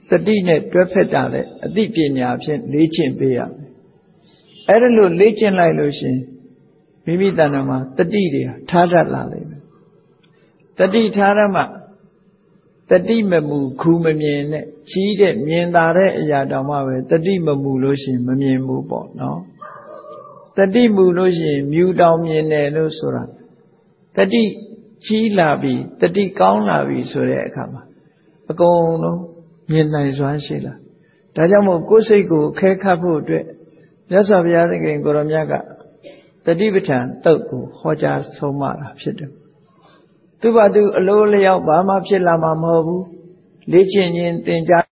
Speaker 1: တတိနဲ့တွဲဖက်တာလေအသိပညာဖြင့်လေ့ကျင့်ပေးရမယ်အဲ့ဒါလို့လေ့ကျင့်လိုက်လို့ရှင်မိမိတဏ္ဍာမှာတတိတွေထားတတ်လာလိမ့်မယ်တတိထားရမှတတိမမူခူမမြင်နဲ့ကြီးတဲ့မြင်သာတဲ့အရာတောင်မှပဲတတိမမူလို့ရှိရင်မမြင်ဘူးပေါ့နော်တတိမူလို့ရှိရင်မြူတောင်မြင်တယ်လို့ဆိုတာတတိကြီးလာပြီတတိကောင်းလာပြီဆိုတဲ့အခါမှာအကုန်လုံးမြင်နိုင်စွမ်းရှိလာဒါကြောင့်မို့ကိုယ်စိတ်ကိုခဲခတ်ဖို့အတွက်မြတ်စွာဘုရားသခင်ကိုရောမြတ်ကတတိပဋ္ဌာန်တုတ်ကိုဟောကြားဆုံးမတာဖြစ်တယ်သူ့ဘာသူအလိုလျောက်ဘာမှဖြစ်လာမှာမဟုတ်ဘူးလေ့ကျင့်ခြင်းသင်ကြား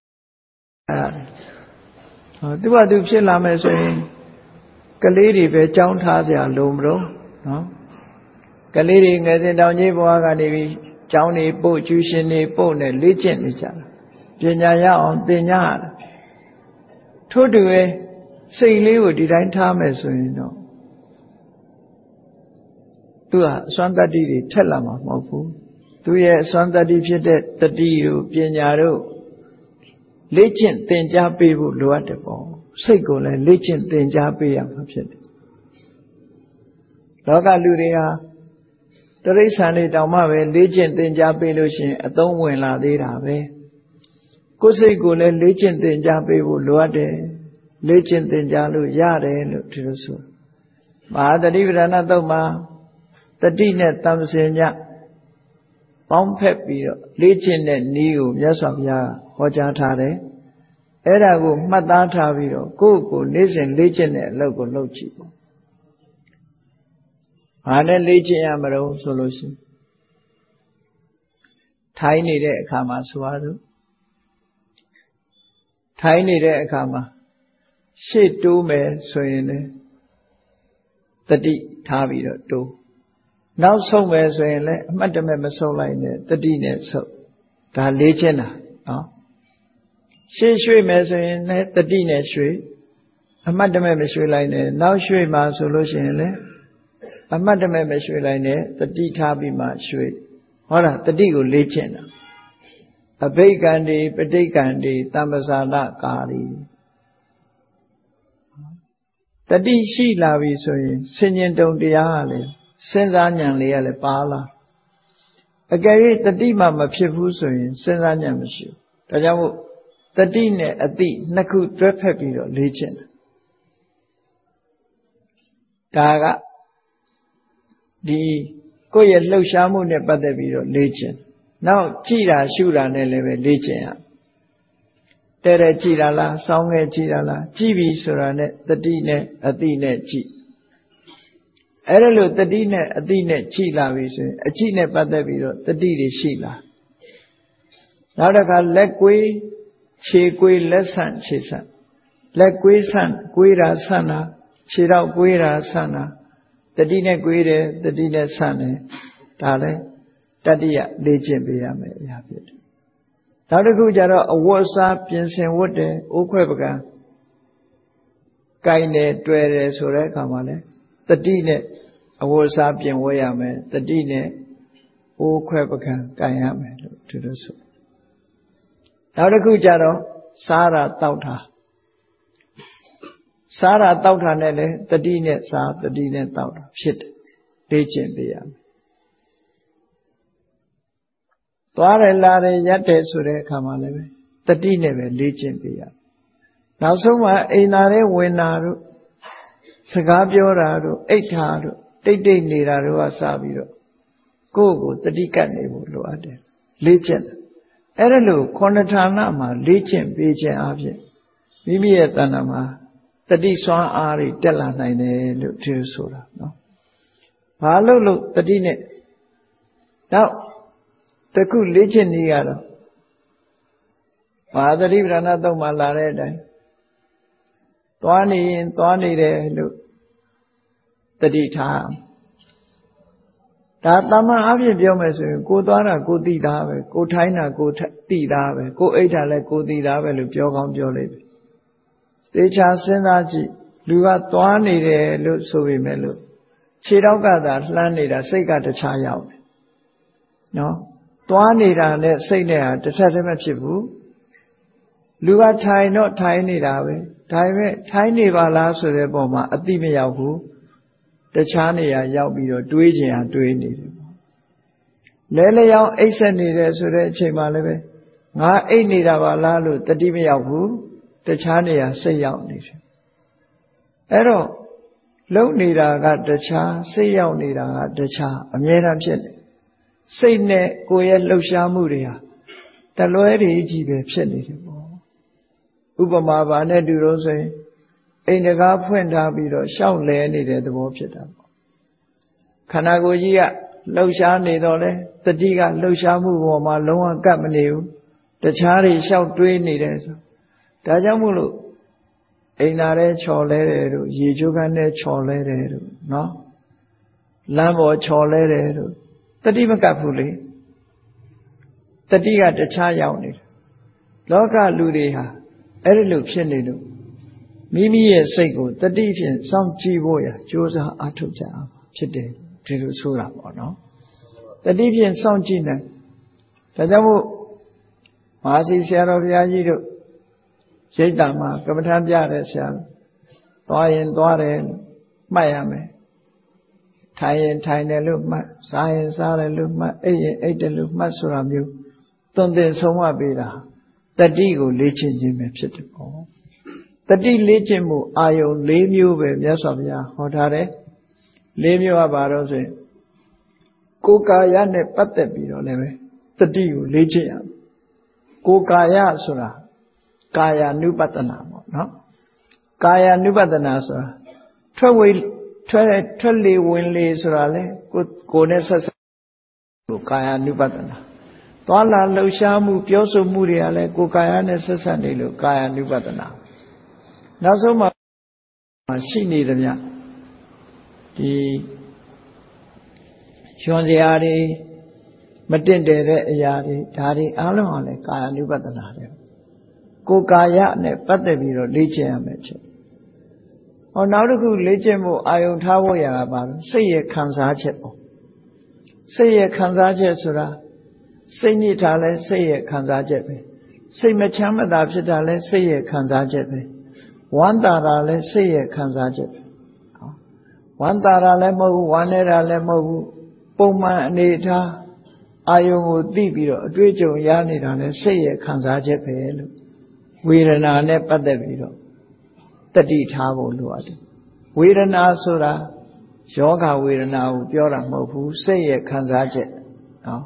Speaker 1: ဟောသူ့ဘာသူဖြစ်လာမယ်ဆိုရင်ကလေးတွေပဲကြောင်းထားစရာလိုမလို့နော်ကလေးတွေငယ်စဉ်တောင်ကြီးဘဝကနေပြီးကျောင်းနေပို့ကျူးရှင်နေပို့နဲ့လေ့ကျင့်နေကြတာပညာရအောင်သင်ကြရတယ်ထို့တူပဲစိတ်လေးကိုဒီတိုင်းထားမယ်ဆိုရင်တော့သူဟာအစွမ်းတတ္တိတွေထက်လာမှာမဟုတ်ဘူးသူရဲ့အစွမ်းတတ္တိဖြစ်တဲ့တတိတို့ပညာတို့လေ့ကျင့်သင်ကြားပေးဖို့လိုအပ်တယ်ပေါ့စိတ်ကိုလည်းလေ့ကျင့်သင်ကြားပေးရမှာဖြစ်တယ်လောကလူတွေဟာတရိစ္ဆာန်တွေတောင်မှပဲလေ့ကျင့်သင်ကြားပေးလို့ရှိရင်အသုံးဝင်လာသေးတာပဲကိုယ်စိတ်ကိုလည်းလေ့ကျင့်သင်ကြားပေးဖို့လိုအပ်တယ်လေ့ကျင့်သင်ကြားလို့ရတယ်လို့ဒီလိုဆိုမဟာတတိပဌာနာသုတ်မှာတတိနဲ့တမ္ပစင်ညပေါင်းဖက်ပြီးတော့လေ့ကျင့်တဲ့နည်းကိုမြတ်စွာဘုရားဟောကြားထားတယ်အဲ့ဒါကိုမှတ်သားထားပြီးတော့ကိုယ့်ကိုနေ့စဉ်လေ့ကျင့်တဲ့အလုပ်ကိုလုပ်ကြည့်ပေါ့ဘာနဲ့လေ့ကျင့်ရမလို့ဆိုလို့ရှိရင်ထိုင်နေတဲ့အခါမှာဆိုရစို့ထိုင်နေတဲ့အခါမှာရှေ့တိုးမယ်ဆိုရင်လေတတိထားပြီးတော့တိုးနောက်ဆုံးမယ်ဆိုရင်လည်းအမှတ်တမဲ့မဆုံးလိုက်နဲ့တတိနဲ့ဆုံးဒါလေ့ကျင့်တာနော်ရှေ့ရွှေ့မယ်ဆိုရင်လည်းတတိနဲ့ရွှေ့အမှတ်တမဲ့မရွှေ့လိုက်နဲ့နောက်ရွှေ့မှာဆိုလို့ရှိရင်လည်းအမှတ်တမဲ့မရွှေ့လိုက်နဲ့တတိထားပြီးမှရွှေ့ဟောတာတတိကိုလေ့ကျင့်တာအဘိက္ခန္တိပဋိက္ခန္တိတမ္ပဇာလကာရီတတိရှိလာပြီဆိုရင်ဆင်ញင်တုံတရားကလည်းစဉ်းစားဉာဏ်လေးကလည်းပါလာအကယ်၍တတိမှမဖြစ်ဘူးဆိုရင်စဉ်းစားဉာဏ်မရှိဘူးဒါကြောင့်မို့တတိနဲ့အတိနှစ်ခုတွဲဖက်ပြီးတော့လေ့ကျင့်တာဒါကဒီကိုယ့်ရဲ့လှုပ်ရှားမှုနဲ့ပတ်သက်ပြီးတော့လေ့ကျင့်နောက်ကြည်တာရှုတာနဲ့လည်းပဲလေ့ကျင့်ရတဲ့တဲ့ကြည်တာလားစောင်းငယ်ကြည်တာလားကြည်ပြီဆိုတာနဲ့တတိနဲ့အတိနဲ့ကြည်အဲ့ဒါလို့တတိနဲ့အတိနဲ့ကြည်လာပြီဆိုရင်အကြည်နဲ့ပတ်သက်ပြီးတော့တတိတွေရှိလာနောက်တစ်ခါလက်ကွေးခြေကွေးလက်ဆန့်ခြေဆန့်လက်ကွေးဆန့်ကွေးတာဆန့်တာခြေတော့ကွေးတာဆန့်တာတတိနဲ့ကွေးတယ်တတိနဲ့ဆန့်တယ်ဒါလည်းတတိယလေ့ကျင့်ပေးရမယ်အရာဖြစ်တယ်နောက်တစ်ခုကျတော့အဝတ်အစားပြင်ဆင်ဝတ်တယ်အိုးခွဲပကံကိုင်တယ်တွေ့တယ်ဆိုတဲ့အခါမှာလည်းတတိနဲ့အဝတ်အစားပြင်ဝတ်ရမယ်တတိနဲ့အိုးခွဲပကံကိုင်ရမယ်လို့ဒီလိုဆိုနောက်တစ်ခုကျတော့စားတာတောက်တာစားတာတောက်တာနဲ့လည်းတတိနဲ့စားတတိနဲ့တောက်တာဖြစ်တယ်လေ့ကျင့်ပေးရမယ်သွားတယ်လာတယ်ရက်တယ်ဆိုတဲ့အခါမှာလည်းပဲတတိနဲ့ပဲလေ့ကျင့်ပေးရနောက်ဆုံးမှအိမ်သာထဲဝင်တာတို့စကားပြောတာတို့အိတ်ထားတို့တိတ်တိတ်နေတာတို့ကစပြီးတော့ကိုယ့်ကိုတတိကတ်နေဖို့လိုအပ်တယ်လေ့ကျင့်အဲ့ဒါလို့ခုနှစ်ဌာနမှာလေ့ကျင့်ပေးခြင်းအပြင်မိမိရဲ့တဏ္ဍာမှာတတိစွမ်းအားတွေတက်လာနိုင်တယ်လို့ဒီလိုဆိုတာနော်ဘာလို့လို့တတိနဲ့နောက်တခုလေ့ကျင့်နည်းကတော့ဘာသတိပဋ္ဌာန်သုံးမှာလာတဲ့အတိုင်းသွားနေရင်သွားနေတယ်လို့တတိထားဒါတမန်အဖြစ်ပြောမယ်ဆိုရင်ကိုသွားတာကိုသိတာပဲကိုထိုင်းတာကိုသိတာပဲကိုအိတ်တာလည်းကိုသိတာပဲလို့ပြောကောင်းပြောလိမ့်မယ်သေချာစဉ်းစားကြည့်လူကသွားနေတယ်လို့ဆိုပေမဲ့လို့ခြေထောက်ကသာလှမ်းနေတာစိတ်ကတခြားရောက်တယ်နော်သွားနေတာနဲ့စိတ်နဲ့ဟာတစ်ထပ်တည်းမဖြစ်ဘူးလူကထိုင်တော့ထိုင်နေတာပဲဒါပေမဲ့ထိုင်နေပါလားဆိုတဲ့ပုံမှာအတိမရောက်ဘူးတခြားနေရာရောက်ပြီးတော့တွေးချင်အောင်တွေးနေတယ်လဲလျောင်းအိပ်ဆက်နေတယ်ဆိုတဲ့အချိန်မှာလည်းပဲငါအိပ်နေတာပါလားလို့တတိမရောက်ဘူးတခြားနေရာစိတ်ရောက်နေတယ်အဲ့တော့လုံနေတာကတခြားစိတ်ရောက်နေတာကတခြားအမြဲတမ်းဖြစ်နေစိတ်နဲ့ကိုယ်ရဲ့လှုပ်ရှားမှုတွေဟာတလွဲတွေကြီးပဲဖြစ်နေတယ်ပေါ့ဥပမာပါနဲ့တူလို့ဆိုရင်အိမ်တကားဖွင့်ထားပြီးတော့ရှောက်လဲနေတဲ့သဘောဖြစ်တာပေါ့ခန္ဓာကိုယ်ကြီးကလှုပ်ရှားနေတော့လဲတတိကလှုပ်ရှားမှုပေါ်မှာလုံးဝကပ်မနေဘူးတခြားတွေရှောက်တွေးနေတယ်ဆိုဒါကြောင့်မို့လို့အိမ်သာထဲချော်လဲတယ်တို့ရေချိုးခန်းထဲချော်လဲတယ်တို့နော်လမ်းပေါ်ချော်လဲတယ်တို့တတိမကပ်ဘူးလေတတိကတခြားရောက်နေတယ်လောကလူတွေဟာအဲ့ဒီလိုဖြစ်နေလို့မိမိရဲ့စိတ်ကိုတတိဖြင့်စောင့်ကြည့်ဖို့ရကြိုးစားအားထုတ်ကြအောင်ဖြစ်တယ်ဒီလိုဆိုတာပေါ့နော်တတိဖြင့်စောင့်ကြည့်နေဒါကြောင့်မို့မဟာစီဆရာတော်ဘုရားကြီးတို့ရိတ်တံမှာကမ္မထပြတဲ့ဆရာသွားရင်သွားတယ်မှတ်ရမယ်ထိုင်ရင်ထိုင်တယ်လို့မှတ်စားရင်စားတယ်လို့မှတ်အိပ်ရင်အိပ်တယ်လို့မှတ်ဆိုတာမျိုးသွန်သင်ဆုံးမပေးတာတတိကိုလေ့ကျင့်ခြင်းပဲဖြစ်တယ်ပေါ့တတိလေ့ကျင့်မှုအာယုံ၄မျိုးပဲမြတ်စွာဘုရားဟောထားတယ်၄မျိုးကဘာလို့ဆိုရင်ကိုယ်ကာယနဲ့ပတ်သက်ပြီးတော့လည်းပဲတတိကိုလေ့ကျင့်ရမယ်ကိုယ်ကာယဆိုတာကာယ ानु ပတ္တနာပေါ့နော်ကာယ ानु ပတ္တနာဆိုတာထွက်ဝေထွက်ထွက်လေဝင်လေဆိုတာလေကိုကိုနဲ့ဆက်ဆက်ကိုကာယ ानु ပတ္တနာသွားလာလှုပ်ရှားမှုပြောဆိုမှုတွေကလည်းကိုကာယနဲ့ဆက်ဆက်နေလို့ကာယ ानु ပတ္တနာနောက်ဆုံးမှာရှိနေသမျှဒီရွှန်စရာတွေမတင့်တယ်တဲ့အရာတွေဒါတွေအားလုံးဟာလည်းကာယ ानु ပတ္တနာတွေကိုကာယနဲ့ပတ်သက်ပြီးတော့လေ့ကျင့်ရမယ်ချက်ဟောနောက်တစ်ခုလေ့ကျင့်ဖို့အာယုံထားဖို့ရတာပါစိတ်ရဲ့ခံစားချက်ပေါ့စိတ်ရဲ့ခံစားချက်ဆိုတာစိတ်ညစ်တာလဲစိတ်ရဲ့ခံစားချက်ပဲစိတ်မချမ်းမသာဖြစ်တာလဲစိတ်ရဲ့ခံစားချက်ပဲဝမ်းသာတာလဲစိတ်ရဲ့ခံစားချက်ပဲဝမ်းသာတာလည်းမဟုတ်ဘူးဝမ်းနေတာလည်းမဟုတ်ဘူးပုံမှန်အနေထားအာယုံကိုသိပြီးတော့အတွေ့အကြုံရနေတာလဲစိတ်ရဲ့ခံစားချက်ပဲလို့ဝေဒနာနဲ့ပတ်သက်ပြီးတော့တတိထားဖို့လိုအပ်တယ်ဝေဒနာဆိုတာယောဂဝေဒနာကိုပြောတာမဟုတ်ဘူးစိတ်ရဲ့ခံစားချက်နော်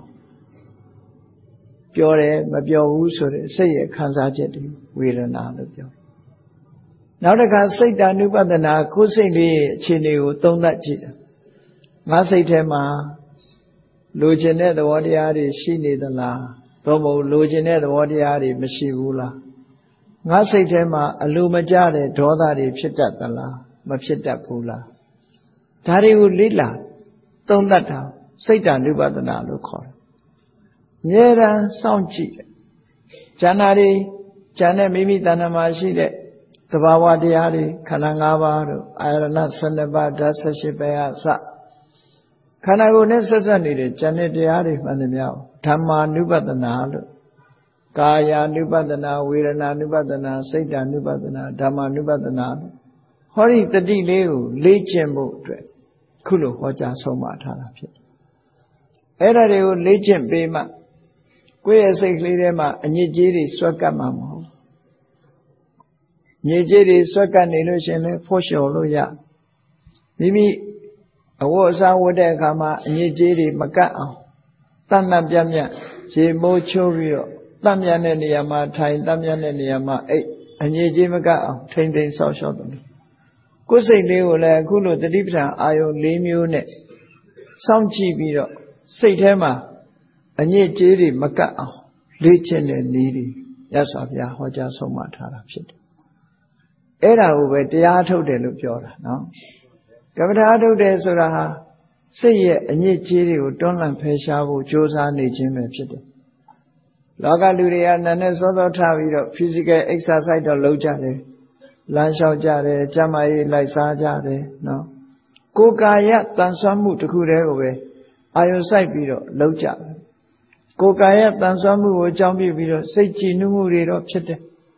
Speaker 1: ပြောတယ်မပြောဘူးဆိုတဲ့စိတ်ရဲ့ခံစားချက်တွေဝေဒနာလို့ပြောနောက်တစ်ခါစိတ်တ ानु ပတ္တနာကိုယ်စိတ်လေးရဲ့အခြေအနေကိုသုံးသပ်ကြည့်တယ်ငါစိတ်ထဲမှာလိုချင်တဲ့သဘောတရားတွေရှိနေသလားသို့မဟုတ်လိုချင်တဲ့သဘောတရားတွေမရှိဘူးလားငါစိတ်ထဲမှာအလိုမကျတဲ့ဒေါသတွေဖြစ်တတ်သလားမဖြစ်တတ်ဘူးလားဒါတွေကိုလေ့လာသုံးသပ်တာစိတ်တ ानु ပတ္တနာလို့ခေါ်တယ်အမြဲတမ်းစောင့်ကြည့်တယ်ဉာဏ်ဓာတ်တွေဉာဏ်နဲ့မိမိတဏ္ဍာမှာရှိတဲ့သဘာဝတရားတွေခန္ဓာ၅ပါးတို့အာရဏ၁၂ပါးဓာတ်၁၈ပါးအစခန္ဓာကိုယ်နဲ့ဆက်ဆက်နေတဲ့ဉာဏ်နဲ့တရားတွေမှန်သမျှဓမ္မာ ानु ပတ္တနာလို့ကာယ ानु ပတ္တနာဝေဒနာ ानु ပတ္တနာစိတ်တ ानु ပတ္တနာဓမ္မာ ानु ပတ္တနာဟောဒီတတိလေးကိုလေ့ကျင့်ဖို့အတွက်ခုလိုဟောကြားဆုံးမထားတာဖြစ်အဲ့ဒါတွေကိုလေ့ကျင့်ပေးမှကိုယ့်ရဲ့စိတ်ကလေးထဲမှာအညစ်အကြေးတွေဆွဲကပ်မှာမဟုတ်ညစ်ကြေးတွေဆွဲကပ်နေလို့ရှင်လဲဖော့လျှော်လို့ရမိမိအဝတ်အစားဝတ်တဲ့အခါမှာအညစ်အကြေးတွေမကပ်အောင်တတ်မှတ်ပြတ်မြတ်ရေမိုးချိုးပြီးတော့တတ်မြတ်တဲ့နေရာမှာထိုင်တတ်မြတ်တဲ့နေရာမှာအိတ်အညစ်အကြေးမကပ်အောင်ထိမ့်သိမ်းဆောက်ရှောက်တယ်ကိုယ်စိတ်လေးကိုလည်းအခုလိုတတိပဋ္ဌာန်အာယုံ၄မျိုးနဲ့စောင့်ကြည့်ပြီးတော့စိတ်ထဲမှာအညစ်အကြေးတွေမကပ်အောင်လေ့ကျင့်တဲ့နည်းတွေရသော်ဗျာဟောကြားဆုံးမထားတာဖြစ်တယ်အဲ့ဒါကိုပဲတရားထုတ်တယ်လို့ပြောတာနော်ကမ္မထာထုတ်တယ်ဆိုတာဟာစိတ်ရဲ့အညစ်အကြေးတွေကိုတွန်းလှန်ဖယ်ရှားဖို့ကြိုးစားနေခြင်းပဲဖြစ်တယ်လောကလူတွေကနာနဲ့စောစောထားပြီးတော့ physical exercise တော့လုပ်ကြတယ်လမ်းလျှောက်ကြတယ်ကျန်းမာရေးလိုက်စားကြတယ်နော်ကိုယ်ကာယတန်ဆွမ်းမှုတစ်ခုတည်းကိုပဲအာယုံစိုက်ပြီးတော့လုပ်ကြတယ်ကိုယ်ကာယတန်ဆွမ်းမှုကိုအကြောင်းပြုပြီးတော့စိတ်ကြည်နူးမှုတွေတော့ဖြစ်တယ်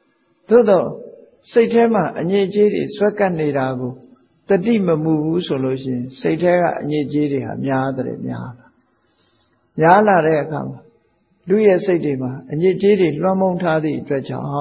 Speaker 1: သို့တော့စိတ်ထဲမှာအငြိအကျေးတွေဆွဲကပ်နေတာကိုတတိမမူဘူးဆိုလို့ရှိရင်စိတ်ထဲကအငြိအကျေးတွေဟာများတယ်များလာများလာတဲ့အခါမှာလူရဲ့စိတ်တွေမှာအငြိအကျေးတွေလွှမ်းမိုးထားသည့်အတွက်ကြောင့်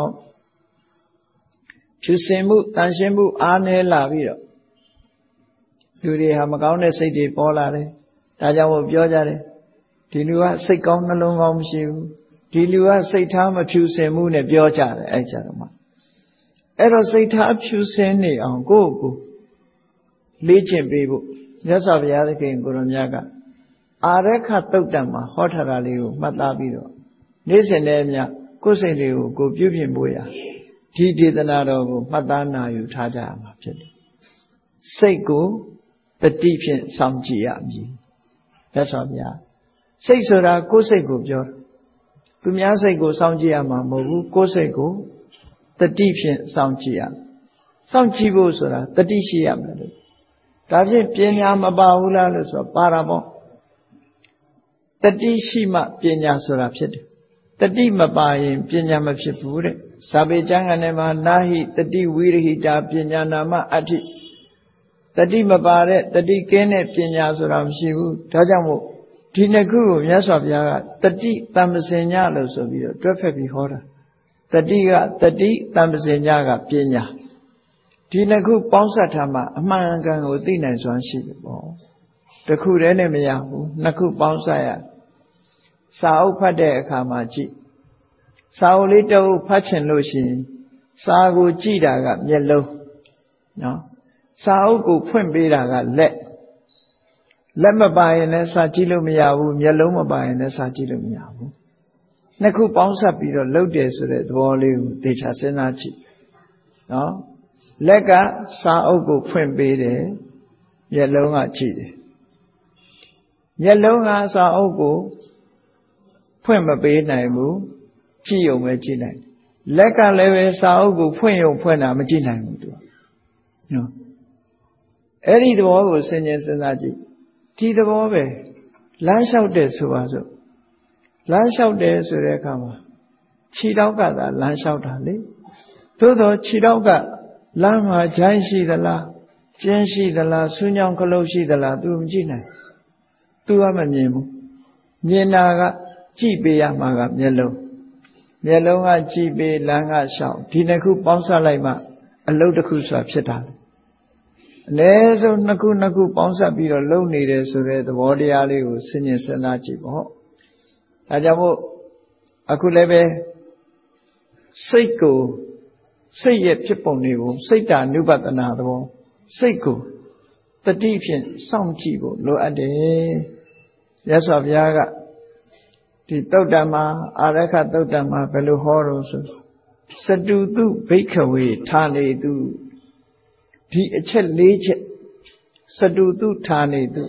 Speaker 1: ဖြူစင်မှုတန်ရှင်းမှုအားနည်းလာပြီးတော့လူတွေဟာမကောင်းတဲ့စိတ်တွေပေါ်လာတယ်ဒါကြောင့်မို့ပြောကြတယ်ဒီလူကစိတ်ကောင်းနှလုံးကောင်းမရှိဘူးဒီလူကစိတ်ထားမဖြူစင်မှုနဲ့ပြောကြတယ်အဲ့ကြတော့မှအဲ့တော့စိတ်ထားဖြူစင်နေအောင်ကိုယ့်ကိုလေ့ကျင့်ပေးဖို့မြတ်စွာဘုရားသခင်ကိုရောမြတ်ကအာရခသုတ်တံမှာဟောထားတာလေးကိုမှတ်သားပြီးတော့နေ့စဉ်နဲ့မြတ်ကိုယ်စိတ်လေးကိုကိုပြုပြင်ဖို့ရဒီဒေသနာတော်ကိုမှတ်သားနာယူထားကြရမှာဖြစ်တယ်စိတ်ကိုတတိဖြင့်စောင့်ကြည့်ရမည်မြတ်စွာဘုရားစိတ်ဆိုတာကိုယ်စိတ်ကိုပြောတာသူများစိတ်ကိုစောင့်ကြည့်ရမှာမဟုတ်ဘူးကိုယ်စိတ်ကိုတတိဖြင့်စောင့်ကြည့်ရစောင့်ကြည့်ဖို့ဆိုတာတတိရှိရမယ်လို့ဒါဖြင့်ပညာမပါဘူးလားလို့ဆိုပါတာပေါ့တတိရှိမှပညာဆိုတာဖြစ်တယ်တတိမပါရင်ပညာမဖြစ်ဘူးတဲ့ဇာပေကျမ်းဂန်ထဲမှာနာဟိတတိဝိရဟိတာပညာနာမအဋ္ဌိတတိမပါတဲ့တတိကင်းတဲ့ပညာဆိုတာမရှိဘူးဒါကြောင့်မို့ဒီနှစ်ခုကိုမြတ်စွာဘုရားကတတိတမ္ပစင်ညလို့ဆိုပြီးတော့တွဲဖက်ပြီးဟောတာတတိကတတိတမ္ပစင်ညကပညာဒီနှစ်ခုပေါင်းစပ်ထားမှအမှန်ကန်ကိုသိနိုင်စွမ်းရှိတယ်ပေါ့တစ်ခုတည်းနဲ့မရဘူးနှစ်ခုပေါင်းစပ်ရစာအုပ်ဖတ်တဲ့အခါမှာကြည့်စာအုပ်လေးတစ်အုပ်ဖတ်ချင်လို့ရှိရင်စာကိုကြည့်တာကမျက်လုံးနော်စာအုပ်ကိုဖွင့်ပေးတာကလက်လက်မပါရင်လည်းစာကြည့်လို့မရဘူးမျက်လုံးမပါရင်လည်းစာကြည့်လို့မရဘူးနှစ်ခုပေါင်းစပ်ပြီးတော့လုပ်တယ်ဆိုတဲ့သဘောလေးကိုသေချာစဉ်းစားကြည့်နော်လက်ကစာအုပ်ကိုဖွင့်ပေးတယ်မျက်လုံးကကြည့်တယ်မျက်လုံးကစာအုပ်ကိုဖွင့်မပေးနိုင်ဘူးကြည့်ုံပဲကြည့်နိုင်လက်ကလည်းပဲစာအုပ်ကိုဖွင့်ရုံဖွင့်တာမကြည့်နိုင်ဘူးသူနော်အဲ့ဒီသဘောကိုစဉ်းကျင်စဉ်းစားကြည့်ဒီသဘောပဲလမ်းလျှောက်တယ်ဆိုပါစို့လမ်းလျှောက်တယ်ဆိုတဲ့အခါမှာခြေထောက်ကသာလမ်းလျှောက်တာလေသို့တော့ခြေထောက်ကလမ်းမှာဂျိုင်းရှိသလားကျင်းရှိသလားဆူးညောင်းခလုတ်ရှိသလားသူမကြည့်နိုင်သူကမမြင်ဘူးမြင်တာကကြည့်ပေးရမှာကမျက်လုံးမျက်လုံးကကြည့်ပေးလမ်းကရှောက်ဒီနှစ်ခုပေါင်းစပ်လိုက်မှအလုပ်တစ်ခုဆိုတာဖြစ်တာလေအနည်းဆုံးနှစ်ခုနှစ်ခုပေါင်းစပ်ပြီးတော့လုပ်နေတယ်ဆိုတဲ့သဘောတရားလေးကိုစဉ်းကျင်စဉ်းစားကြည့်ပေါ့ဒါကြောင့်မို့အခုလည်းပဲစိတ်ကိုစိတ်ရဲ့ဖြစ်ပုံတွေကိုစိတ်ဓာနုပဒနာသဘောစိတ်ကိုတတိဖြင့်စောင့်ကြည့်ဖို့လိုအပ်တယ်ရသော်ဘုရားကဒီသုတ်တံမှာအာရခသုတ်တံမှာဘယ်လိုဟောတော့ဆိုစတုတုဘိက္ခဝေဌာနေတုဒီအချက်၄ချက်စတုတုဌာနေတု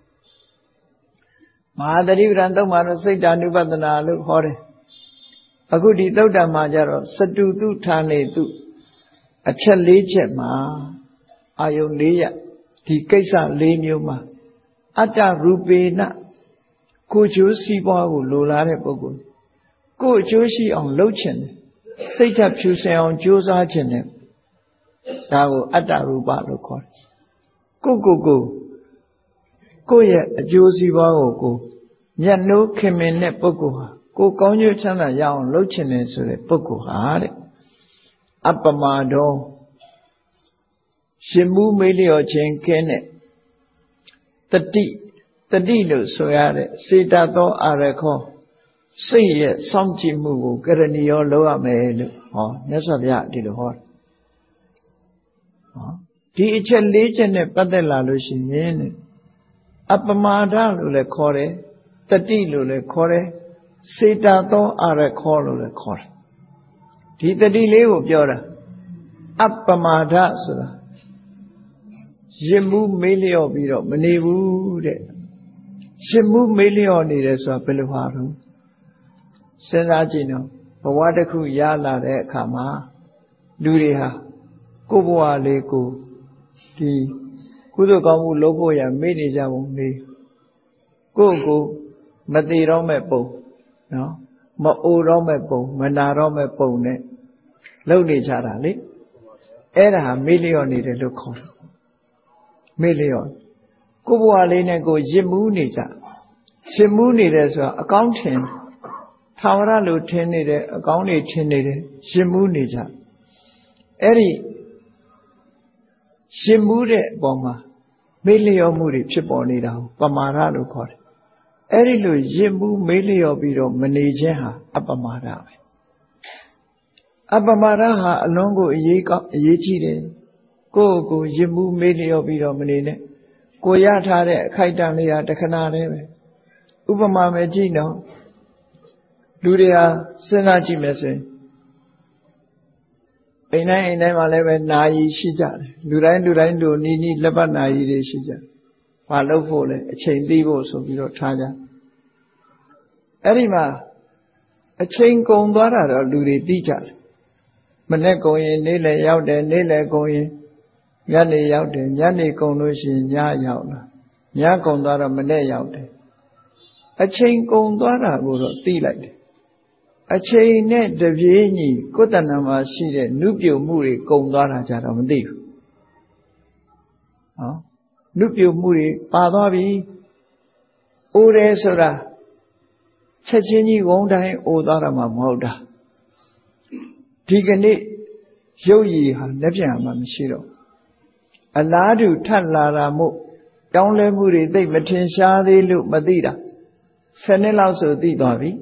Speaker 1: မဟာသတိပဋ္ဌာန်သုတ်မှာတော့စိတ်ဓာနုပဒနာလို့ဟောတယ်အခုဒီသုတ်တံမှာကျတော့စတုတုဌာနေတုအချက်၄ချက်မှာအာယုန်၄ရဒီကိစ္စ၄မျိုးမှာအတ္တရူပေနကိုယ်ကျိုးစီးပွားကိုလိုလားတဲ့ပုဂ္ဂိုလ်ကိုယ်အကျိုးရှိအောင်လုပ်ချင်တယ်စိတ်ဓာတ်ဖြူစင်အောင်ကြိုးစားချင်တယ်ဒါကိုအတ္တရူပလို့ခေါ်တယ်ကိုကိုကိုကိုယ့်ရဲ့အကျိုးစီးပွားကိုကိုမျက်နှိုးခင်မင်တဲ့ပုဂ္ဂိုလ်ဟာကိုကောင်းကျိုးချမ်းသာရအောင်လုပ်ချင်တယ်ဆိုတဲ့ပုဂ္ဂိုလ်ဟာတဲ့အပမဒေါရှင်မှုမေးလျော်ခြင်းကင်းတဲ့တတိတတိလို့ဆိုရတဲ့စေတသောအာရခောစိတ်ရဲ့စောင့်ကြည့်မှုကိုကရဏီရောလုပ်ရမယ်လို့ဟောမြတ်စွာဘုရားဒီလိုဟောတယ်ဟောဒီအချက်၄ချက်နဲ့ပတ်သက်လာလို့ရှိရင်အပမာဒလို့လည်းခေါ်တယ်တတိလို့လည်းခေါ်တယ်စေတသောအာရခောလို့လည်းခေါ်တယ်ဒီတတိလေးကိုပြောတာအပမာဒဆိုတာရစ်မှုမေးလျော့ပြီးတော့မနေဘူးတဲ့ရစ်မှုမေးလျော့နေတယ်ဆိုတာဘယ်လိုဟာတော့စဉ်းစားကြည့်နော်ဘဝတစ်ခုရလာတဲ့အခါမှာလူတွေဟာကိုယ်ဘဝလေးကိုဒီကုသိုလ်ကောင်းမှုလုပ်ဖို့ရမေ့နေကြပုံလေးကိုယ့်ကိုမသေးတော့မဲ့ပုံနော်မအိုတော့မဲ့ပုံမနာတော့မဲ့ပုံနဲ့လုပ်နေကြတာလေအဲ့ဒါမေ့လျော့နေတယ်လို့ခေါ်တယ်မေ့လျော့ကိုယ်ဘဝလေးနဲ့ကိုရစ်မှုနေကြရစ်မှုနေတယ်ဆိုတာအကောင်းထင်ထာဝရလို့ထင်နေတယ်အကောင်းတွေထင်နေတယ်ရစ်မှုနေကြအဲ့ဒီရစ်မှုတဲ့အပေါ်မှာမေ့လျော့မှုတွေဖြစ်ပေါ်နေတာကိုပမာဒလို့ခေါ်တယ်အဲ့ဒီလိုရစ်မှုမေ့လျော့ပြီးတော့မနေခြင်းဟာအပမာဒပဲအပမာဒဟာအလွန်ကိုအရေးကောင်းအရေးကြီးတယ်ကိုယ့်ကိုရစ်မှုမေ့လျော့ပြီးတော့မနေနဲ့ကိုရထားတဲ့အခိုက်အတန့်လေးဟာတခဏတည်းပဲဥပမာပဲကြည့်နော်လူတွေဟာစဉ်းစားကြည့်မယ်ဆိုရင်အိမ်တိုင်းအိမ်တိုင်းမှာလည်းပဲနာယီရှိကြတယ်လူတိုင်းလူတိုင်းတို့နီးနီးလက်ပတ်နာယီတွေရှိကြတယ်ဘာလို့ဖို့လဲအချိန်သိဖို့ဆိုပြီးတော့ထားကြအဲ့ဒီမှာအချိန်ကုန်သွားတာတော့လူတွေသိကြတယ်မနေ့ကုန်ရင်နေ့လယ်ရောက်တယ်နေ့လယ်ကုန်ရင်ညနေရောက်တယ်ညနေကုန်လို့ရှိရင်ညရောက်လာညကုန်သွားတော့မနေ့ရောက်တယ်အချိန်ကုန်သွားတာကိုတော့သိလိုက်တယ်အချိန်နဲ့တပြေးညီကိုယ်တဏ္ဍာမှာရှိတဲ့နုပြုံမှုတွေကုန်သွားတာကြတော့မသိဘူးဟောနုပြုံမှုတွေပါသွားပြီအိုးတယ်ဆိုတာချက်ချင်းကြီးဝုန်းတိုင်းအိုသွားတာမှမဟုတ်တာဒီကနေ့ရုပ်ရည်ဟာလက်ပြန်မှာမရှိတော့အလားတူထပ်လာတာမို့တောင်းလဲမှုတွေသိမထင်ရှားသေးလို့မသိတာဆယ်နှစ်လောက်ဆိုသိသွားပြီ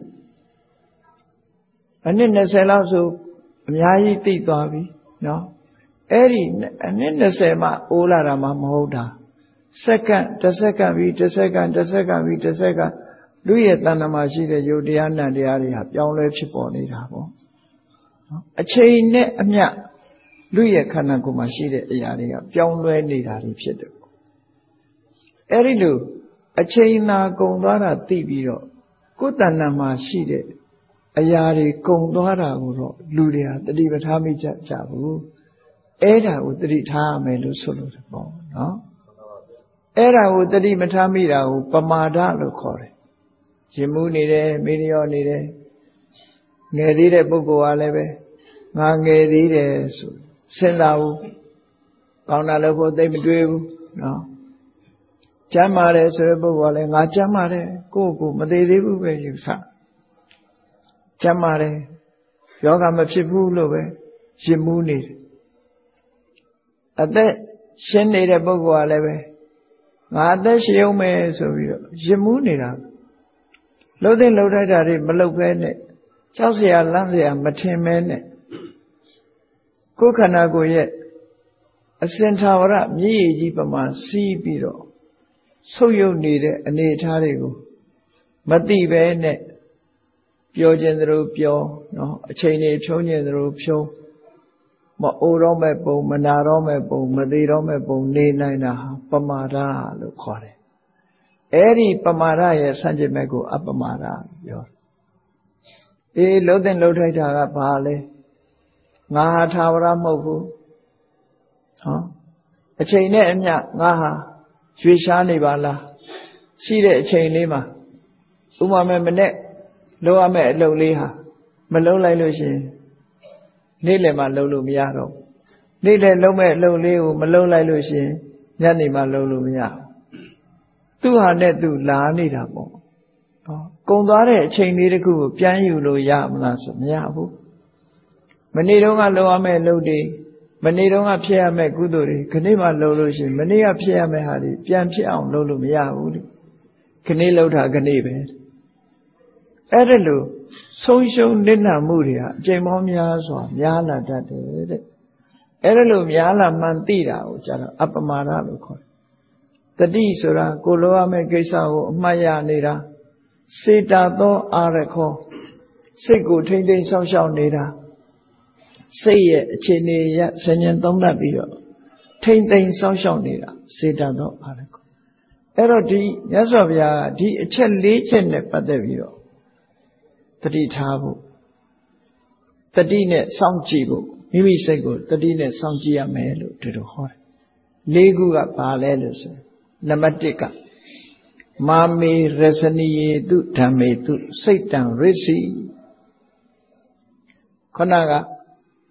Speaker 1: အနှစ်နှစ်ဆယ်လောက်ဆိုအများကြီးသိသွားပြီနော်အဲ့ဒီအနှစ်နှစ်ဆယ်မှအိုးလာတာမှမဟုတ်တာစက္ကန့်တစ်စက္ကန့်ပြီးတစ်စက္ကန့်တစ်စက္ကန့်ပြီးတစ်စက္ကန့်လူရဲ့တဏ္ဍာမှာရှိတဲ့ယုတ်တရားနံတရားတွေဟာပြောင်းလဲဖြစ်ပေါ်နေတာပေါ့နော်အချိန်နဲ့အမျှလူရဲ့ခန္ဓာကိုယ်မှာရှိတဲ့အရာတွေကပြောင်းလဲနေတာတွေဖြစ်တယ်ပေါ့အဲ့ဒီလိုအချိန်သာကုန်သွားတာသိပြီးတော့ကိုယ်တဏ္ဍာမှာရှိတဲ့အရာတွေကုန်သွားတာကိုတော့လူတွေဟာတတိပဋ္ဌာန်းမိကြကြဘူးအဲ့ဒါကိုတတိထားရမယ်လို့ဆိုလို့တယ်ပေါ့နော်အဲ့ဒါကိုတတိမထားမိတာကိုပမာဒလို့ခေါ်တယ်ရစ်မှုနေတယ်မေ့လျော့နေတယ်ငယ်သေးတဲ့ပုဂ္ဂိုလ်ကလည်းပဲငါငယ်သေးတယ်ဆိုစဉ်းစားဘူးကောင်းတာလို့ဖို့သိမတွေးဘူးနော်ကျမ်းမာတယ်ဆိုတဲ့ပုဂ္ဂိုလ်ကလည်းငါကျမ်းမာတယ်ကိုယ့်ကိုယ်မသေးသေးဘူးပဲယူဆကျမ်းမာတယ်ယောဂမဖြစ်ဘူးလို့ပဲရစ်မှုနေတယ်အသက်ရှင်းနေတဲ့ပုဂ္ဂိုလ်ကလည်းပဲငါအသက်ရှည်အောင်မယ်ဆိုပြီးတော့ရစ်မှုနေတာလှုပ်တဲ့လှုပ်ထိုက်တာတွေမလှုပ်ပဲနဲ့ကြောက်เสียလန့်เสียမထင်မဲနဲ့ကိုယ်ခန္ဓာကိုယ်ရဲ့အစင်ထာဝရမြည်ရည်ကြီးပမာစီးပြီးတော့ဆုပ်ယုပ်နေတဲ့အနေအထားတွေကိုမသိပဲနဲ့ပြောခြင်းသလိုပြောနော်အချိန်တွေဖြုံးခြင်းသလိုဖြုံးမအိုတော့မဲ့ပုံမနာတော့မဲ့ပုံမသေးတော့မဲ့ပုံနေနိုင်တာဟာပမာဒလို့ခေါ်တယ်အဲ့ဒီပမာဒရဲ့ဆန့်ကျင်ဘက်ကိုအပမာဒပြောအေးလှုပ်တဲ့လှုပ်ထိုက်တာကဘာလဲငါဟာထာဝရမဟုတ်ဘူးဟောအချိန်နဲ့အမျှငါဟာရွေရှားနေပါလားရှိတဲ့အချိန်လေးမှာဥပမာမနဲ့လုပ်ရမယ့်အလုပ်လေးဟာမလုပ်လိုက်လို့ရှိရင်နေ့လယ်မှလုပ်လို့မရတော့နေ့လယ်လုပ်မဲ့အလုပ်လေးကိုမလုပ်လိုက်လို့ရှိရင်ညနေမှလုပ်လို့မရသူ့ဟာနဲ့သူလာနေတာပေါ့ဟောကုန်သွားတဲ့အချိန်လေးတစ်ခုကိုပြန်ယူလို့ရမလားဆိုမရဘူးမနေ့တုန်းကလုပ်ရမယ့်အလုပ်တွေမနေ့တုန်းကဖြစ်ရမယ့်ကုသိုလ်တွေခဏမှလုပ်လို့ရှိရင်မနေ့ကဖြစ်ရမယ့်ဟာတွေပြန်ဖြစ်အောင်လုပ်လို့မရဘူးလေခဏလုပ်တာခဏပဲအဲ့ဒါလို့ဆုံးရှုံးနစ်နာမှုတွေဟာအကျိန်ပေါင်းများစွာများလာတတ်တယ်တဲ့အဲ့ဒါလို့များလာမှန်သိတာကိုကျတော့အပမာဒလို့ခေါ်တယ်တတိဆိုတာကိုလိုရမယ့်ကိစ္စကိုအမှတ်ရနေတာစေတသောအာရခောစိတ်ကိုထိမ့်သိမ်းဆောက်ရှောက်နေတာစိတ်ရဲ့အခြေအနေရဆင်ញင်သုံးသပ်ပြီးတော့ထိမ့်သိမ်းဆောက်ရှောက်နေတာစေတသောအာရခောအဲ့တော့ဒီမြတ်စွာဘုရားကဒီအချက်လေးချက်နဲ့ပတ်သက်ပြီးတော့တတိထားဖို့တတိနဲ့စောင့်ကြည့်ဖို့မိမိစိတ်ကိုတတိနဲ့စောင့်ကြည့်ရမယ်လို့ဒီလိုဟောတယ်လေးခုကဘာလဲလို့ဆိုနံပါတ်တစ်ကမာမေရစနိယေတုဓမ္မေတုစိတ်တံရစ္စီခொနက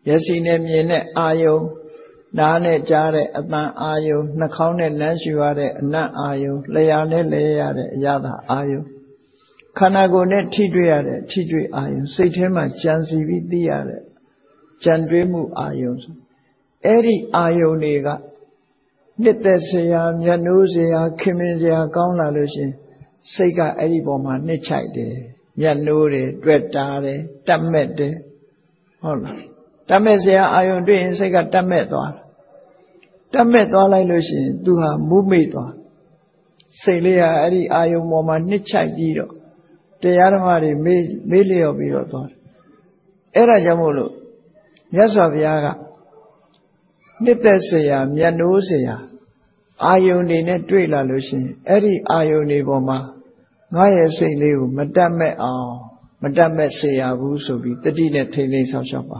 Speaker 1: မျက်စိနဲ့မြင်တဲ့အာယုံနားနဲ့ကြားတဲ့အသံအာယုံနှာခေါင်းနဲ့လမ်းရှူရတဲ့အနံ့အာယုံလျှာနဲ့လဲရတဲ့အရသာအာယုံခန္ဓာကိုယ်နဲ့ထိတွေ့ရတဲ့ထိတွေ့အာယုံစိတ်ထဲမှာကြံစီပြီးသိရတဲ့ကြံတွေးမှုအာယုံဆိုအဲ့ဒီအာယုံတွေကနှစ်သက်စရာမျက်နှိုးစရာခင်မင်စရာကောင်းလာလို့ရှင်စိတ်ကအဲ့ဒီပေါ်မှာနှစ်ချိုက်တယ်မျက်နှိုးတယ်တွေ့တာတယ်တတ်မဲ့တယ်ဟုတ်လားတတ်မဲ့စရာအာယုံတွေ့ရင်စိတ်ကတတ်မဲ့သွားတတ်မဲ့သွားလိုက်လို့ရှိရင်သူဟာမူးမိတ်သွားစိတ်လေးဟာအဲ့ဒီအာယုံပေါ်မှာနှစ်ချိုက်ပြီးတော့တရားဓမ္မတွေမေးမေးလျော့ပြီးတော့သွားတယ်အဲ့ဒါကြောင့်မို့လို့မြတ်စွာဘုရားကနှစ်သက်စရာမျက်နှိုးစရာအာယုန်တွေနဲ့တွေ့လာလို့ရှိရင်အဲ့ဒီအာယုန်တွေပေါ်မှာငါရဲ့စိတ်လေးကိုမတတ်မဲ့အောင်မတတ်မဲ့စေရဘူးဆိုပြီးတတိနဲ့ထိမ့်သိမ်းဆောက်ရှောက်ပါ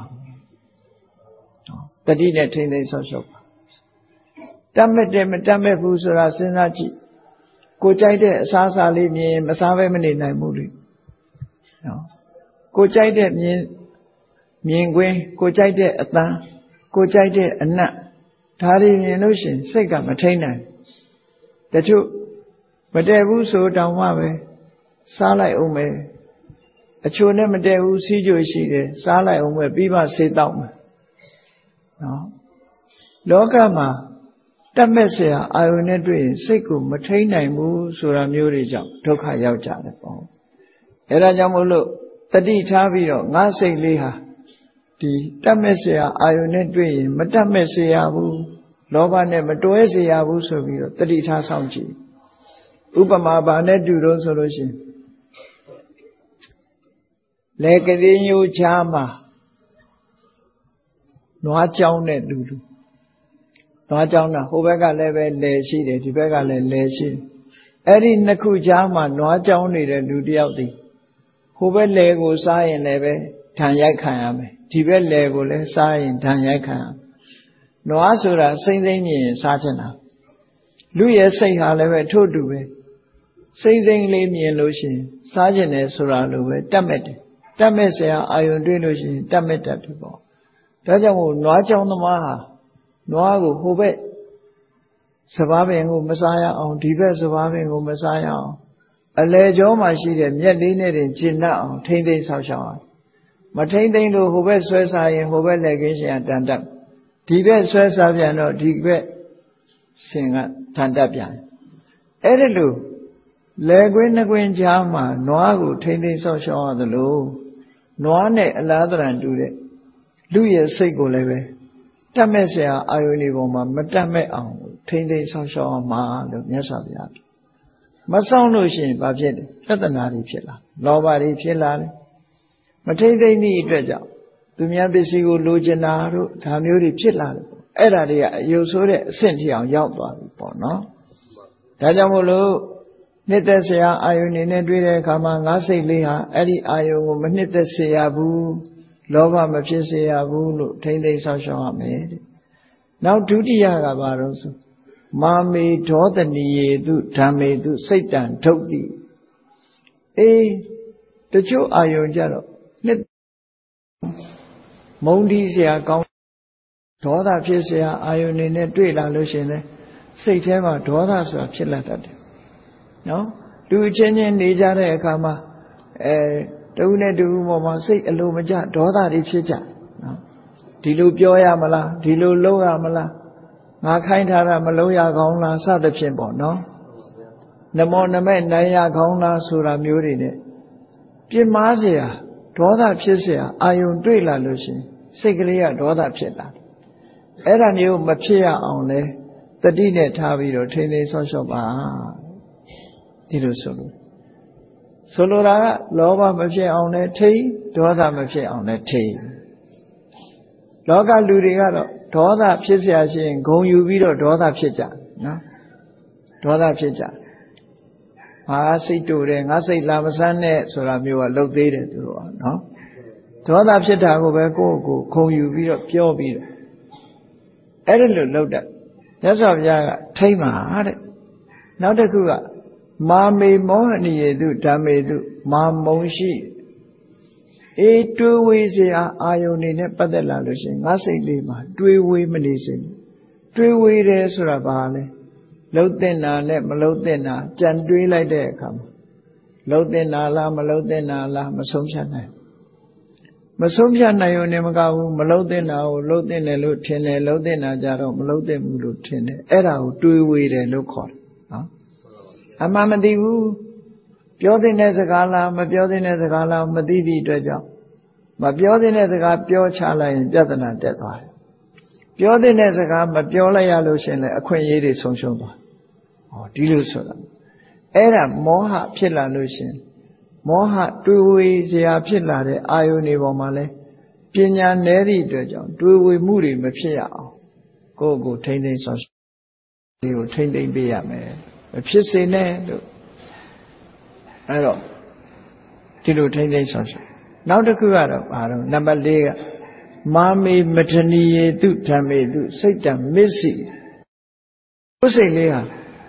Speaker 1: တတိနဲ့ထိမ့်သိမ်းဆောက်ရှောက်ပါတတ်မဲ့တယ်မတတ်မဲ့ဘူးဆိုတာစဉ်းစားကြည့်ကိုကြိုက်တဲ့အစားအစာလေးမြင်မစားဘဲမနေနိုင်ဘူးလေနော်ကိုကြိုက်တဲ့မြင်မြင်ကွင်းကိုကြိုက်တဲ့အသံကိုကြိုက်တဲ့အနံ့ဒါတွေမြင်လို့ရှိရင်စိတ်ကမထိန်နိုင်တချို့မတည့်ဘူးဆိုတောင်မှပဲစားလိုက်အောင်မယ်အချိုနဲ့မတည့်ဘူးစီးကြိုရှိတယ်စားလိုက်အောင်မယ်ပြီးမှဆေးတောက်မယ်နော်လောကမှာတတ်မဲ့เสียအာယုန်နဲ့တွေ့ရင်စိတ်ကိုမထိန်နိုင်ဘူးဆိုတာမျိုးတွေကြောင့်ဒုက္ခရောက်ကြတယ်ပေါ့အဲဒါကြောင့်မို့လို့တတိထားပြီးတော့ငါစိတ်လေးဟာဒီတတ်မဲ့เสียအာယုန်နဲ့တွေ့ရင်မတတ်မဲ့เสียဘူးလောဘနဲ့မတွဲเสียဘူးဆိုပြီးတော့တတိထားဆောင်ကြည့်ဥပမာဘာနဲ့တူတော့ဆိုလို့ရှိရင်လေကလေးညိုချားမှာနွားကြောင်းနဲ့တူတူနွားကြောင်းတာဟိုဘက်ကလည်းပဲလယ်ရှိတယ်ဒီဘက်ကလည်းလယ်ရှိတယ်အဲ့ဒီနှစ်ခုကြားမှာနွားကြောင်းနေတဲ့လူတယောက်တည်းဟိုဘက်လယ်ကိုစားရင်လည်းပဲဓာန်ရိုက်ခံရမယ်ဒီဘက်လယ်ကိုလည်းစားရင်ဓာန်ရိုက်ခံရမယ်နွားဆိုတာစိမ့်စိမ့်မြင်ရင်စားချင်တာလူရဲ့စိတ်ဟာလည်းပဲထို့တူပဲစိမ့်စိမ့်လေးမြင်လို့ရှိရင်စားချင်တယ်ဆိုတာလိုပဲတတ်မဲ့တယ်တတ်မဲ့စရာအာယုန်တွေ့လို့ရှိရင်တတ်မဲ့တတ်တယ်ပေါ့ဒါကြောင့်မို့နွားကြောင်းသမားဟာနွားကိုဟိုဘက်စပားပင်ကိုမစားရအောင်ဒီဘက်စပားပင်ကိုမစားရအောင်အလဲကျောမှာရှိတဲ့မြက်လေးနဲ့တင်ကျင့်တတ်အောင်ထိမ့်သိမ်းဆောက်ရှောက်အောင်မထိမ့်သိမ်းလို့ဟိုဘက်ဆွဲစားရင်ဟိုဘက်လက်ကင်းရှင်ကတန်တက်ဒီဘက်ဆွဲစားပြန်တော့ဒီဘက်ရှင်ကတန်တက်ပြန်အဲ့ဒီလိုလဲကွင်းနှကွင်းကြားမှာနွားကိုထိမ့်သိမ်းဆောက်ရှောက်ရသလိုနွားနဲ့အလားတန်တူတဲ့လူရဲ့စိတ်ကိုလည်းပဲတတ်မဲ့เสียအာယုန်ဒီပေါ်မှာမတတ်မဲ့အောင်ထိမ့်သိမ်းဆောက်ရှောက်အောင်မှာလို့မြတ်စွာဘုရားမဆောင်လို့ရှိရင်ဘာဖြစ်လဲပြဿနာတွေဖြစ်လာလောဘတွေဖြစ်လာတယ်မထိမ့်သိမ့်သည့်အတွက်ကြောင့်သူများပစ္စည်းကိုလိုချင်တာတို့ဒါမျိုးတွေဖြစ်လာတယ်အဲ့ဒါတွေကအယုတ်ဆိုးတဲ့အဆင့်ထိအောင်ရောက်သွားပြီပေါ့နော်ဒါကြောင့်မို့လို့နှစ်သက်เสียအာယုန်နေနဲ့တွေ့တဲ့အခါမှာငါးစိတ်လေးဟာအဲ့ဒီအာယုန်ကိုမနှစ်သက်เสียဘူးလောဘမဖြစ်စေရဘူးလို့ထိမ့်သိမ့်ဆောက်ရှောက်ရမယ်တဲ့နောက်ဒုတိယကဘာလို့ဆိုမာမေဒေါသနိယေတုဓမ္မေတုစိတ်တံဒုတ်တိအေးတချို့အာယုန်ကြတော့နှစ်မုန်းတီးเสียကောင်းဒေါသဖြစ်เสียအာယုန်နေနဲ့တွေ့လာလို့ရှင်လေစိတ်ထဲမှာဒေါသဆိုတာဖြစ်လာတတ်တယ်နော်လူချင်းချင်းနေကြတဲ့အခါမှာအဲတူနဲ့တူပေါ်မှာစိတ်အလိုမကျဒေါသတွေဖြစ်ကြနော်ဒီလိုပြောရမလားဒီလိုလုပ်ရမလားငါခိုင်းထားတာမလုပ်ရကောင်းလားစသဖြင့်ပေါ့နော်နမောနမဲ့နိုင်ရကောင်းလားဆိုတာမျိုးတွေနဲ့ပြင်းမာเสียဒေါသဖြစ်เสียအာယုန်တွေ့လာလို့ရှိရင်စိတ်ကလေးကဒေါသဖြစ်လာတယ်အဲ့ဒါမျိုးမဖြစ်ရအောင်လဲတတိနဲ့ထားပြီးတော့ထိမ့်သိမ်းဆောက်ရှောက်ပါဒီလိုဆိုလို့ဆိုလိုတာကလောဘမဖြစ်အောင်လဲထိမ့်ဒေါသမဖြစ်အောင်လဲထိမ့်လောကလူတွေကတော့ဒေါသဖြစ်เสียရှိရင်ဂုံယူပြီးတော့ဒေါသဖြစ်ကြနော်ဒေါသဖြစ်ကြငါစိတ်တူတယ်ငါစိတ်လာမဆန်းနဲ့ဆိုတာမျိုးကလှုပ်သေးတယ်သူတို့ကနော်ဒေါသဖြစ်တာကိုပဲကိုယ့်ကိုယ်ခုံယူပြီးတော့ပြောပြီးတော့အဲ့ဒါလိုလှုပ်တဲ့မြတ်စွာဘုရားကထိမ့်ပါတဲ့နောက်တစ်ခုကမာမေမောဟနိယေတုဓမ္မေတုမာမုံရှိအေးတွေးဝေးစရာအာယုန်နေနဲ့ပတ်သက်လာလို့ရှိရင်ငါစိတ်လေးမှာတွေးဝေးမနေစေတွေးဝေးတယ်ဆိုတာဘာလဲလှုပ်တဲ့နာနဲ့မလှုပ်တဲ့နာကြံတွေးလိုက်တဲ့အခါမှာလှုပ်တဲ့နာလားမလှုပ်တဲ့နာလားမဆုံးဖြတ်နိုင်မဆုံးဖြတ်နိုင်ုံနဲ့မကဘူးမလှုပ်တဲ့နာကိုလှုပ်တဲ့တယ်လို့ထင်တယ်လှုပ်တဲ့နာကြတော့မလှုပ်တဲ့ဘူးလို့ထင်တယ်အဲ့ဒါကိုတွေးဝေးတယ်လို့ခေါ်တယ်နော်အမှန်မသိဘူးပြောတဲ့စကားလားမပြောတဲ့စကားလားမသိသည့်အတွက်ကြောင့်မပြောတဲ့စကားပြောချလိုက်ရင်ပြဿနာတက်သွားတယ်ပြောတဲ့စကားမပြောလိုက်ရလို့ရှင်လည်းအခွင့်အရေးတွေဆုံးရှုံးသွားဟောဒီလိုဆိုတာအဲ့ဒါမောဟဖြစ်လာလို့ရှင်မောဟတွေးဝေစရာဖြစ်လာတဲ့အာယုန်တွေပေါ်မှာလဲပညာနည်းသည့်အတွက်ကြောင့်တွေးဝေမှုတွေမဖြစ်ရအောင်ကိုယ့်ကိုယ်ထိမ့်သိမ်းဆောင်ဒီကိုထိမ့်သိမ်းပေးရမယ်မဖြစ်စေနဲ့လို့အဲ့တော့ဒီလိုထိမ့်သိမ်းဆောင်ရှောက်နောက်တစ်ခုကတော့ဘာလို့နံပါတ်၄ကမာမေမထနီယေတုဓမ္မေတုစိတ်တံမစ္စိကိုယ်စိတ်လေးဟာ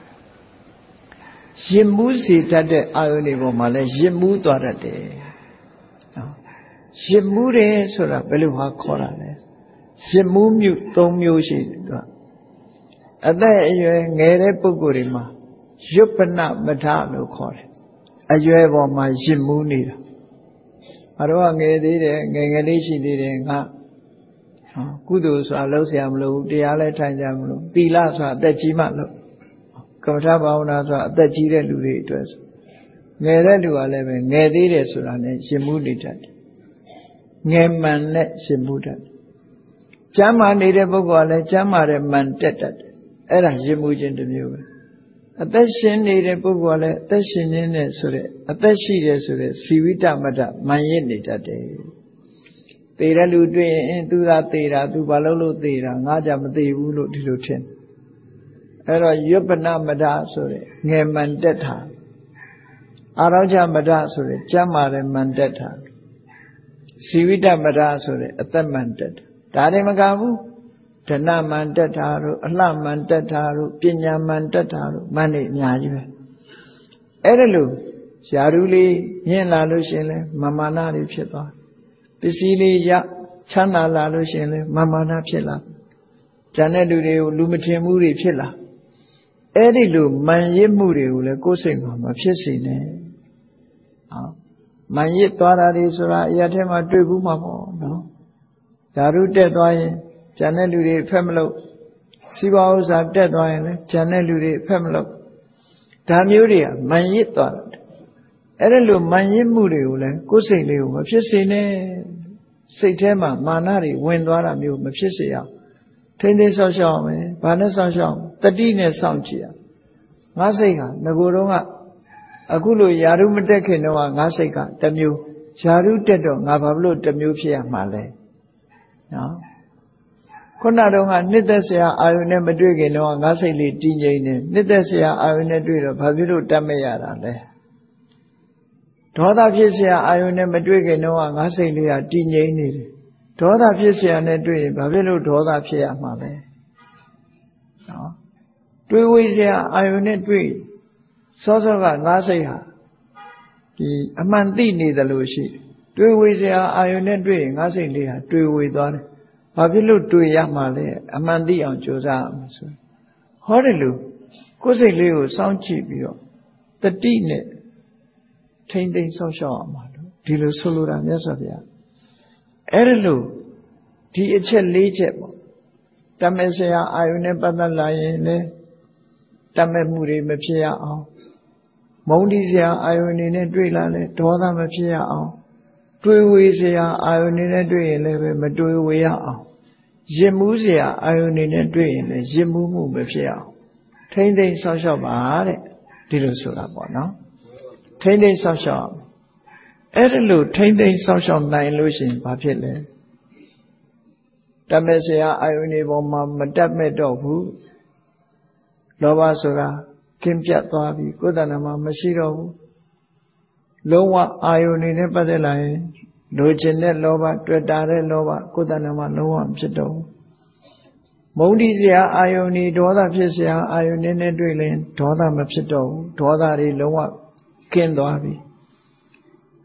Speaker 1: ရင်မှုစေတတ်တဲ့အာယုန်တွေပေါ်မှာလဲရင်မှုသွားတတ်တယ်နော်ရင်မှုတယ်ဆိုတာဘယ်လိုဟာခေါ်တာလဲရင်မှုမြုပ်၃မျိုးရှိတယ်သူကအသက်အရွယ်ငယ်တဲ့ပုဂ္ဂိုလ်တွေမှာရွပနမထလို့ခေါ်တယ်အရွယ်ပေါ်မှာရင်မှုနေတာအတော့ငယ်သေးတယ်ငယ်ငယ်လေးရှိသေးတယ်ငါကုသိုလ်ဆိုတာလုံးเสียမလို့တရားလည်းထိုင်ကြမလို့သီလဆိုတာအသက်ကြီးမှလို့ကမ္မထာဘာဝနာဆိုတာအသက်ကြီးတဲ့လူတွေအတွက်ငယ်တဲ့လူကလည်းပဲငယ်သေးတယ်ဆိုတာနဲ့ရှင်မှုနေတတ်တယ်ငယ်မှန်နဲ့ရှင်မှုတတ်တယ်ကျမ်းမာနေတဲ့ပုဂ္ဂိုလ်ကလည်းကျမ်းမာတဲ့မှန်တက်တတ်တယ်အဲ့ဒါရှင်မှုချင်းတစ်မျိုးပဲအသက်ရှင်နေတဲ့ပုဂ္ဂိုလ်ကလည်းအသက်ရှင်ခြင်းနဲ့ဆိုတဲ့အသက်ရှိတယ်ဆိုတဲ့စီဝိတမတ္တမှန်ရစ်နေတတ်တယ်သေတဲ့လူတွေ့ရင်သူသာသေတာသူဘာလို့လို့သေတာငါကြမသေဘူးလို့ဒီလိုထင်အဲ့တော့ရွပနမဒဆိုတဲ့ငယ်မှန်တက်တာအာရောချမဒဆိုတဲ့ကျမ်းမာတဲ့မှန်တက်တာစီဝိတမဒဆိုတဲ့အသက်မှန်တက်တာဒါတွေမကဘူးဓနမှန်တက်တာတို့အလှမှန်တက်တာတို့ပညာမှန်တက်တာတို့မှန်နေအများကြီးပဲအဲ့ဒါလို့ယာရုလေးမြင်လာလို့ရှင်လဲမမာနတွေဖြစ်သွားပစ္စည်းလေးရချမ်းသာလာလို့ရှင်လဲမမာနဖြစ်လာဉာဏ်တဲ့လူတွေကိုလူမထင်မှုတွေဖြစ်လာအဲ့ဒီလိုမန်ရစ်မှုတွေကိုလည်းကိုယ်စိတ်မှာမဖြစ်စေနဲ့ဟောမန်ရစ်သွားတာတွေဆိုတာအရာထဲမှာတွေ့ဘူးမှာပေါ့နော်ဓာရုတက်သွားရင်ဉာဏ်တဲ့လူတွေဖက်မလို့စီးပွားဥစ္စာတက်သွားရင်လည်းဉာဏ်တဲ့လူတွေဖက်မလို့ဒါမျိုးတွေကမန်ရစ်သွားတယ်အဲ့ဒါလိုမန်ရစ်မှုတွေကိုလည်းကိုယ်စိတ်လေးကိုမဖြစ်စေနဲ့စိတ်ထဲမှာမာနတွေဝင်သွားတာမျိုးမဖြစ်စေအောင်ထိမ့်သိမ်းဆောက်ရှောက်အောင်မယ်ဘာနဲ့ဆောက်ရှောက်တတိနဲ့စောင့်ကြည့်ရငါစိတ်ဟာငကိုယ်တော့ကအခုလိုယာရုမတက်ခင်တော့ငါစိတ်ကတစ်မျိုးယာရုတက်တော့ငါဘာလို့တစ်မျိုးဖြစ်ရမှာလဲနော်ခုနတော့ကနှစ်သက်စရာအာယုန်နဲ့မတွေ့ခင်တော့ငါစိတ်လေးတည်ငြိမ်နေနှစ်သက်စရာအာယုန်နဲ့တွေ့တော့ဘာဖြစ်လို့တတ်မရတာလဲဒေါသဖြစ်စရာအာယုန်နဲ့မတွေ့ခင်တော့ငါစိတ်လေးကတည်ငြိမ်နေတယ်ဒေါသဖြစ်စရာနဲ့တွေ့ရင်ဘာဖြစ်လို့ဒေါသဖြစ်ရမှာလဲနော်တွေးဝေးစရာအာယုန်နဲ့တွေ့စောစောကငါစိတ်ဟာဒီအမှန်သိနေတယ်လို့ရှိတွေးဝေးစရာအာယုန်နဲ့တွေ့ရင်ငါစိတ်လေးဟာတွေးဝေးသွားတယ်ဘာဖြစ်လို့တွေ့ရမှာလဲအမှန်သိအောင်ကြိုးစားရမှာဆိုဟောတယ်လို့ကိုယ်စိတ်လေးကိုစောင့်ကြည့်ပြီးတော့တတိနဲ့ထိမ့်သိမ်းဆောက်ရှောက်ရမှာလို့ဒီလိုဆိုလိုတာမြတ်စွာဘုရားအဲ့ဒါလို့ဒီအချက်၄ချက်ပေါ့တမေဆရာအာယုန်နဲ့ပတ်သက်လာရင်လေတမေမှုတွေမဖြစ်ရအောင်မုန်းတီးစရာအာယုန်နေနဲ့တွေ့လာလဲဒေါသမဖြစ်ရအောင်တွေးဝေးစရာအာယုန်နေနဲ့တွေ့ရင်လည်းပဲမတွေးဝေးရအောင်ရစ်မှုစရာအာယုန်နေနဲ့တွေ့ရင်လည်းရစ်မှုမှုမဖြစ်အောင်ထိမ့်သိမ့်ဆောက်ရှောက်ပါတဲ့ဒီလိုဆိုတာပေါ့နော်ထိမ့်သိမ့်ဆောက်ရှောက်အဲ့ဒါလို့ထိမ့်သိမ့်ဆောက်ရှောက်နိုင်လို့ရှိရင်ဘာဖြစ်လဲတမေဆရာအာယုန်နေပေါ်မှာမတက်မဲ့တော့ဘူးလောဘဆိုတာကင်းပြတ်သွားပြီကိုယ်တဏ္ဍာမှာမရှိတော့ဘူးလုံးဝအာယုန်နေနဲ့ပတ်သက်လာရင်လိုချင်တဲ့လောဘတွေ့တာတဲ့လောဘကိုယ်တဏ္ဍာမှာလုံးဝမဖြစ်တော့ဘူးမုန်းတီးစရာအာယုန်နေဒေါသဖြစ်စရာအာယုန်နေနဲ့တွေ့ရင်ဒေါသမဖြစ်တော့ဘူးဒေါသတွေလုံးဝကင်းသွားပြီ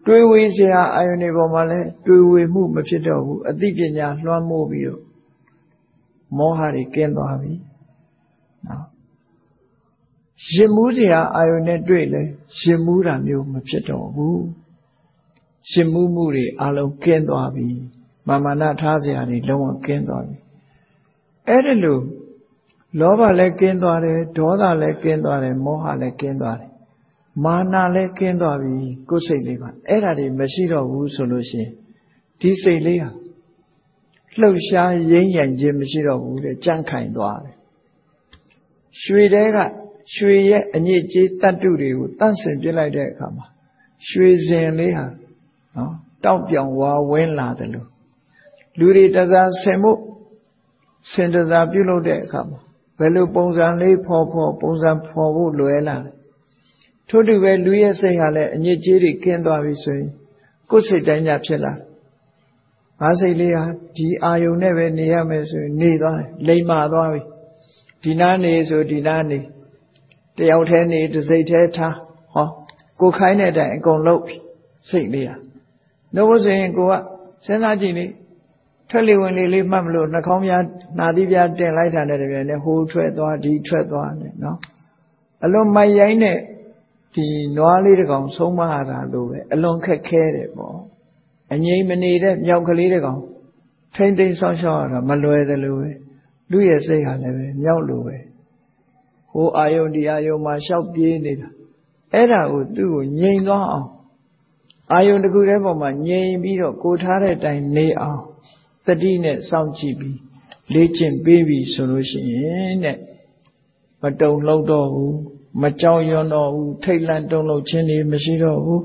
Speaker 1: တွေးဝေးစရာအာယုန်တွေပေါ်မှာလဲတွေးဝေးမှုမဖြစ်တော့ဘူးအသိပညာလွှမ်းမိုးပြီးတော့မောဟတွေကင်းသွားပြီနော်ရင်မှုစရာအာယုန်နဲ့တွေ့လဲရင်မှုတာမျိုးမဖြစ်တော့ဘူးရင်မှုမှုတွေအလုံးကင်းသွားပြီမာမာနထားစရာတွေလုံးဝကင်းသွားပြီအဲ့ဒါလို့လောဘလည်းကင်းသွားတယ်ဒေါသလည်းကင်းသွားတယ်မောဟလည်းကင်းသွားတယ်မာနလည်းကင်းသွားပြီကိုယ်စိတ်လေးပါအဲ့ဒါတွေမရှိတော့ဘူးဆိုလို့ရှိရင်ဒီစိတ်လေးဟာလှုပ်ရှားရင်းရံခြင်းမရှိတော့ဘူးတဲ့ကြံ့ခိုင်သွားတယ်ရွှေတဲကရွှေရဲ့အညစ်အကြေးတတ္တုတွေကိုတန့်စင်ပြလိုက်တဲ့အခါမှာရွှေစင်လေးဟာနော်တောက်ပြောင်ဝါဝင်းလာတယ်လို့လူတွေတစားဆင်မှုစင်တစားပြုလုပ်တဲ့အခါမှာဘယ်လိုပုံစံလေးဖော်ဖော်ပုံစံဖော်ဖို့လွယ်လာတယ်ထို့တူပဲလူရဲ့စိတ်ဟာလည်းအညစ်အကြေးတွေကင်းသွားပြီဆိုရင်ကိုယ်စိတ်တိုင်းညဖြစ်လာငါစိတ်လေးဟာဒီအာယုန်နဲ့ပဲနေရမယ်ဆိုရင်နေသွားတယ်လိမ္မာသွားပြီဒီနာနေဆိုဒီနာနေတယောက်တည်းနေတစ်စိတ်တည်းထားဟောကိုခိုင်းတဲ့အတိုင်းအကုန်လုပ်စိတ်လေးဟာနှုတ်ဆိုရင်ကိုကစဉ်းစားကြည့်လေထွက်လေဝင်လေလေးမှတ်မလို့နှာခေါင်းပြားနှာသီးပြားတင်လိုက်တာနဲ့တပြိုင်နက်ဟိုထွက်သွားဒီထွက်သွားတယ်နော်အလွန်မိုက်ရိုင်းတဲ့ဒီနွားလေးတစ်ကောင်ဆုံးမတာလို့ပဲအလွန်ခက်ခဲတယ်ပေါ့အငြိမ်မနေတဲ့မြောက်ကလေးတစ်ကောင်ထိမ့်သိမ်းဆောင်းရှောက်ရတာမလွယ်တယ်လို့ပဲလူရဲ့စိတ်ဟာလည်းပဲမြောက်လို့ပဲဟိုအာယုန်ဒီအာယုန်မှာရှောက်ပြေးနေတာအဲ့ဒါကိုသူ့ကိုငြိမ်သွားအောင်အာယုန်တစ်ခုတည်းပေါ်မှာငြိမ်ပြီးတော့ကိုထားတဲ့အတိုင်းနေအောင်တတိနဲ့စောင့်ကြည့်ပြီးလေ့ကျင့်ပေးပြီဆိုလို့ရှိရင်တဲ့မတုံလှုပ်တော့ဘူးမကြောက်ရွံ့တော့ဘူးထိတ်လန့်တုန်လှုပ်ခြင်းတွေမရှိတော့ဘူး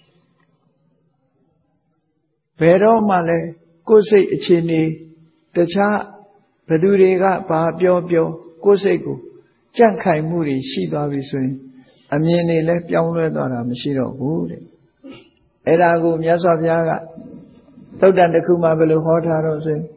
Speaker 1: ဘယ်တော့မှလည်းကိုယ်စိတ်အခြေအနေတခြားဘသူတွေကဘာပြောပြောကိုယ်စိတ်ကိုကြန့်ခိုင်မှုတွေရှိသွားပြီဆိုရင်အမြင်တွေလည်းပြောင်းလဲသွားတာမရှိတော့ဘူးတဲ့အဲ့ဒါကိုမြတ်စွာဘုရားကသုတ်တန်တစ်ခုမှဘယ်လိုဟောထားတော့ဆိုရင်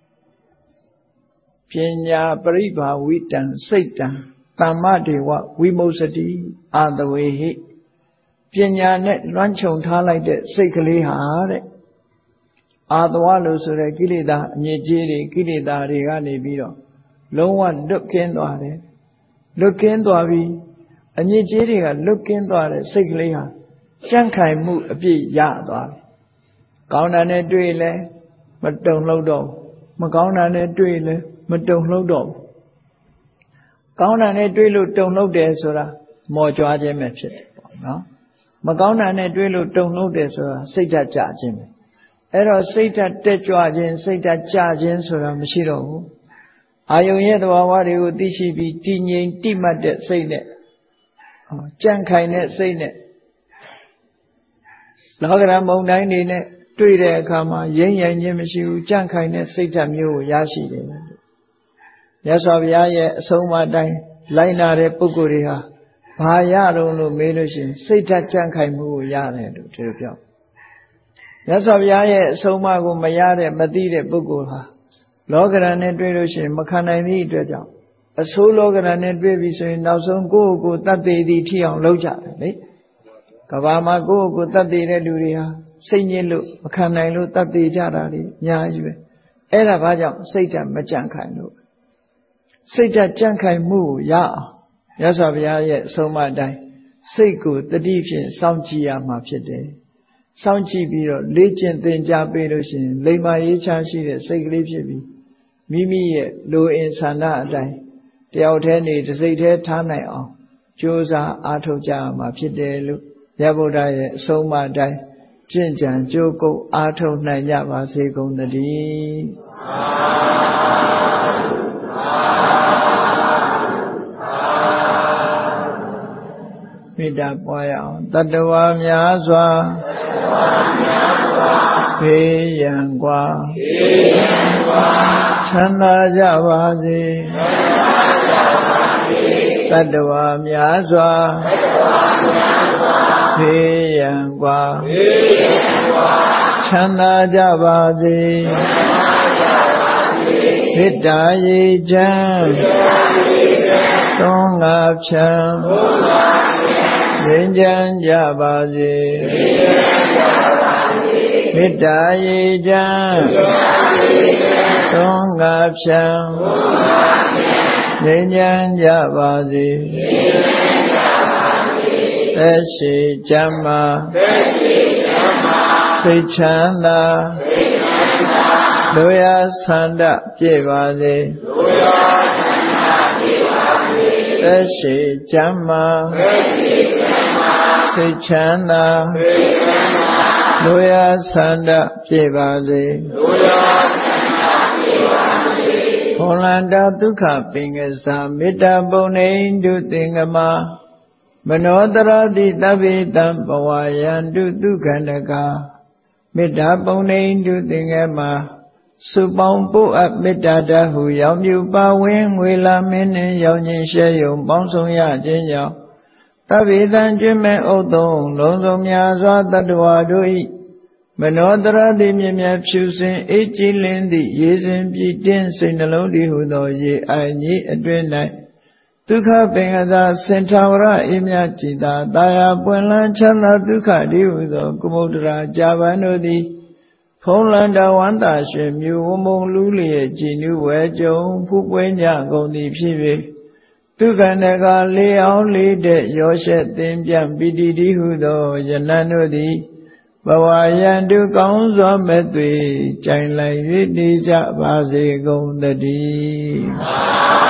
Speaker 1: ပညာပရိဘာဝိတံစိတ်တံတမ္မဒေဝဝိမုစ္စတိအာတဝေဟိပညာနဲ့လွှမ်းခြုံထားလိုက်တဲ့စိတ်ကလေးဟာတဲ့အာတဝလို့ဆိုတဲ့ကိလေသာအမြင့်ကြီးတွေကိလေသာတွေကနေပြီးတော့လုံးဝလွတ်ကင်းသွားတယ်လွတ်ကင်းသွားပြီအမြင့်ကြီးတွေကလွတ်ကင်းသွားတဲ့စိတ်ကလေးဟာကြံ့ခိုင်မှုအပြည့်ရသွားပြီကောင်းတာနဲ့တွေ့လဲမတုံလှုပ်တော့မကောင်းတာနဲ့တွေ့လဲမတုံလှုပ်တော့ကောင်းတာနဲ့တွေ့လို့တုံလှုပ်တယ်ဆိုတာမော်ကြွားခြင်းပဲဖြစ်တယ်ပေါ့နော်မကောင်းတာနဲ့တွေ့လို့တုံလှုပ်တယ်ဆိုတာစိတ်ဓာတ်ကြခြင်းပဲအဲ့တော့စိတ်ဓာတ်တက်ကြွခြင်းစိတ်ဓာတ်ကြခြင်းဆိုတာမရှိတော့ဘူးအာယုံရဲ့သဘာဝတွေကိုသိရှိပြီးတည်ငြိမ်တိမှတ်တဲ့စိတ်နဲ့ကြံ့ခိုင်တဲ့စိတ်နဲ့လောကဓာတ်မုံတိုင်းနေနဲ့တွေ့တဲ့အခါမှာရင်းရံခြင်းမရှိဘူးကြံ့ခိုင်တဲ့စိတ်ဓာတ်မျိုးကိုရရှိတယ်မြတ်စွာဘုရားရဲ့အဆုံးအမတိုင်းလိုက်နာတဲ့ပုဂ္ဂိုလ်တွေဟာဘာရတော့လို့မေးလို့ရှိရင်စိတ်ဓာတ်ကြံ့ခိုင်မှုကိုရတယ်လို့ဒီလိုပြောမြတ်စွာဘုရားရဲ့အဆုံးအမကိုမရတဲ့မသိတဲ့ပုဂ္ဂိုလ်ဟာလောကဓာတ်နဲ့တွေ့လို့ရှိရင်မခံနိုင်သည့်အတွက်ကြောင့်အဆိုးလောကဓာတ်နဲ့တွေ့ပြီဆိုရင်နောက်ဆုံးကိုယ့်ကိုယ်ကိုတတ်သိသည်ထိအောင်လုပ်ကြတယ်လေကဘာမှာကိုယ့်ကိုယ်ကိုတတ်သိတဲ့လူတွေဟာစိတ်ညစ်လို့မခံနိုင်လို့တတ်သိကြတာလေအများကြီးပဲအဲ့ဒါဘာကြောင့်စိတ်ဓာတ်မကြံ့ခိုင်လို့စိတ်ဓာတ်ကြံ့ခိုင်မှုကိုရအောင်မြတ်စွာဘုရားရဲ့အဆုံးအမအတိုင်းစိတ်ကိုတတိဖြင့်စောင့်ကြည့်ရမှာဖြစ်တယ်စောင့်ကြည့်ပြီးတော့လေ့ကျင့်သင်ကြားပေးလို့ရှိရင်လိမ္မာရေးချရှိတဲ့စိတ်ကလေးဖြစ်ပြီးမိမိရဲ့လိုအင်ဆန္ဒအတိုင်းတယောက်တည်းနေတစ်စိတ်တည်းထားနိုင်အောင်ကြိုးစားအားထုတ်ကြရမှာဖြစ်တယ်လို့မြတ်ဗုဒ္ဓရဲ့အဆုံးအမအတိုင်းကျင့်ကြံကြိုးကုပ်အားထုတ်နိုင်ကြပါစေကုန်သတည်းမေတ္တာပွားရအောင်တတ္တဝါများစွာဘေးရန်ကွာချမ်းသာကြပါစေတတ္တဝါများစွာဘေးရန်ကွာချမ်းသာကြပါစေမေတ္တာရေချမ်းသုံးငါဖြံငြိမ်းချမ်းကြပါစေမေတ္တာရေချမ်းသွန်ငါဖြံငြိမ်းချမ်းကြပါစေသက်ရှိချမ်းသာစိတ်ချမ်းသာလိုရာဆန္ဒပြည့်ပါစေသက်ရှိချမ်းသာစိတ်ချမ်းသာလိုရာဆန္ဒပြည့်ပါစေဘုံလန္တာဒုက္ခပင်ကစားမေတ္တာပုံနေတုသင်္ကမမနောတရတိတဗ္ဗေတံဘဝယန္တုဒုက္ခန္တကမေတ္တာပုံနေတုသင်္ကမစုပေါင်းပို့အပ်မေတ္တာတဟုရောင်မြူပါဝင်ငွေလာမင်းနှင့်ရောင်ခြင်းရှဲယုံပေါင်းဆောင်ရခြင်းကြောင့်တဗ္ဗေတံကျွမ်းမဲ့ဥဒ္ဓုံလုံးစုံများစွာတတ္တဝါတို့၏မနောတရတိမြင်မြဖြူစင်အေးကြည်လင်းသည့်ရေစဉ်ပြည့်တင်းစိတ်နှလုံးတည်ဟုသောရေအိုင်ကြီးအတွင်၌ဒုက္ခပင်ကစားစင်ထာဝရအေးမြကြည်သာတာယာပွင့်လန်းချမ်းသာဒုက္ခတည်ဟုသောကုမုဒ္ဒရာကြာပန်တို့သည်ဖုံးလန္တဝန္တာရွှင်မြူဝမုံလူလျက်ကြည်နူးဝဲကြုံဖူးပွဲညကုန်သည်ဖြစ်၍ဒုက္ခန္တကလေးအောင်လေးတဲ့ရောရှက်သင်ပြန့်ပိတိတိဟုသောယနံတို့သည်ဘဝယန္တုကောင်းစွာမဲ့သွေကြိုင်လိုက်၍နေကြပါစေကုန်သတည်း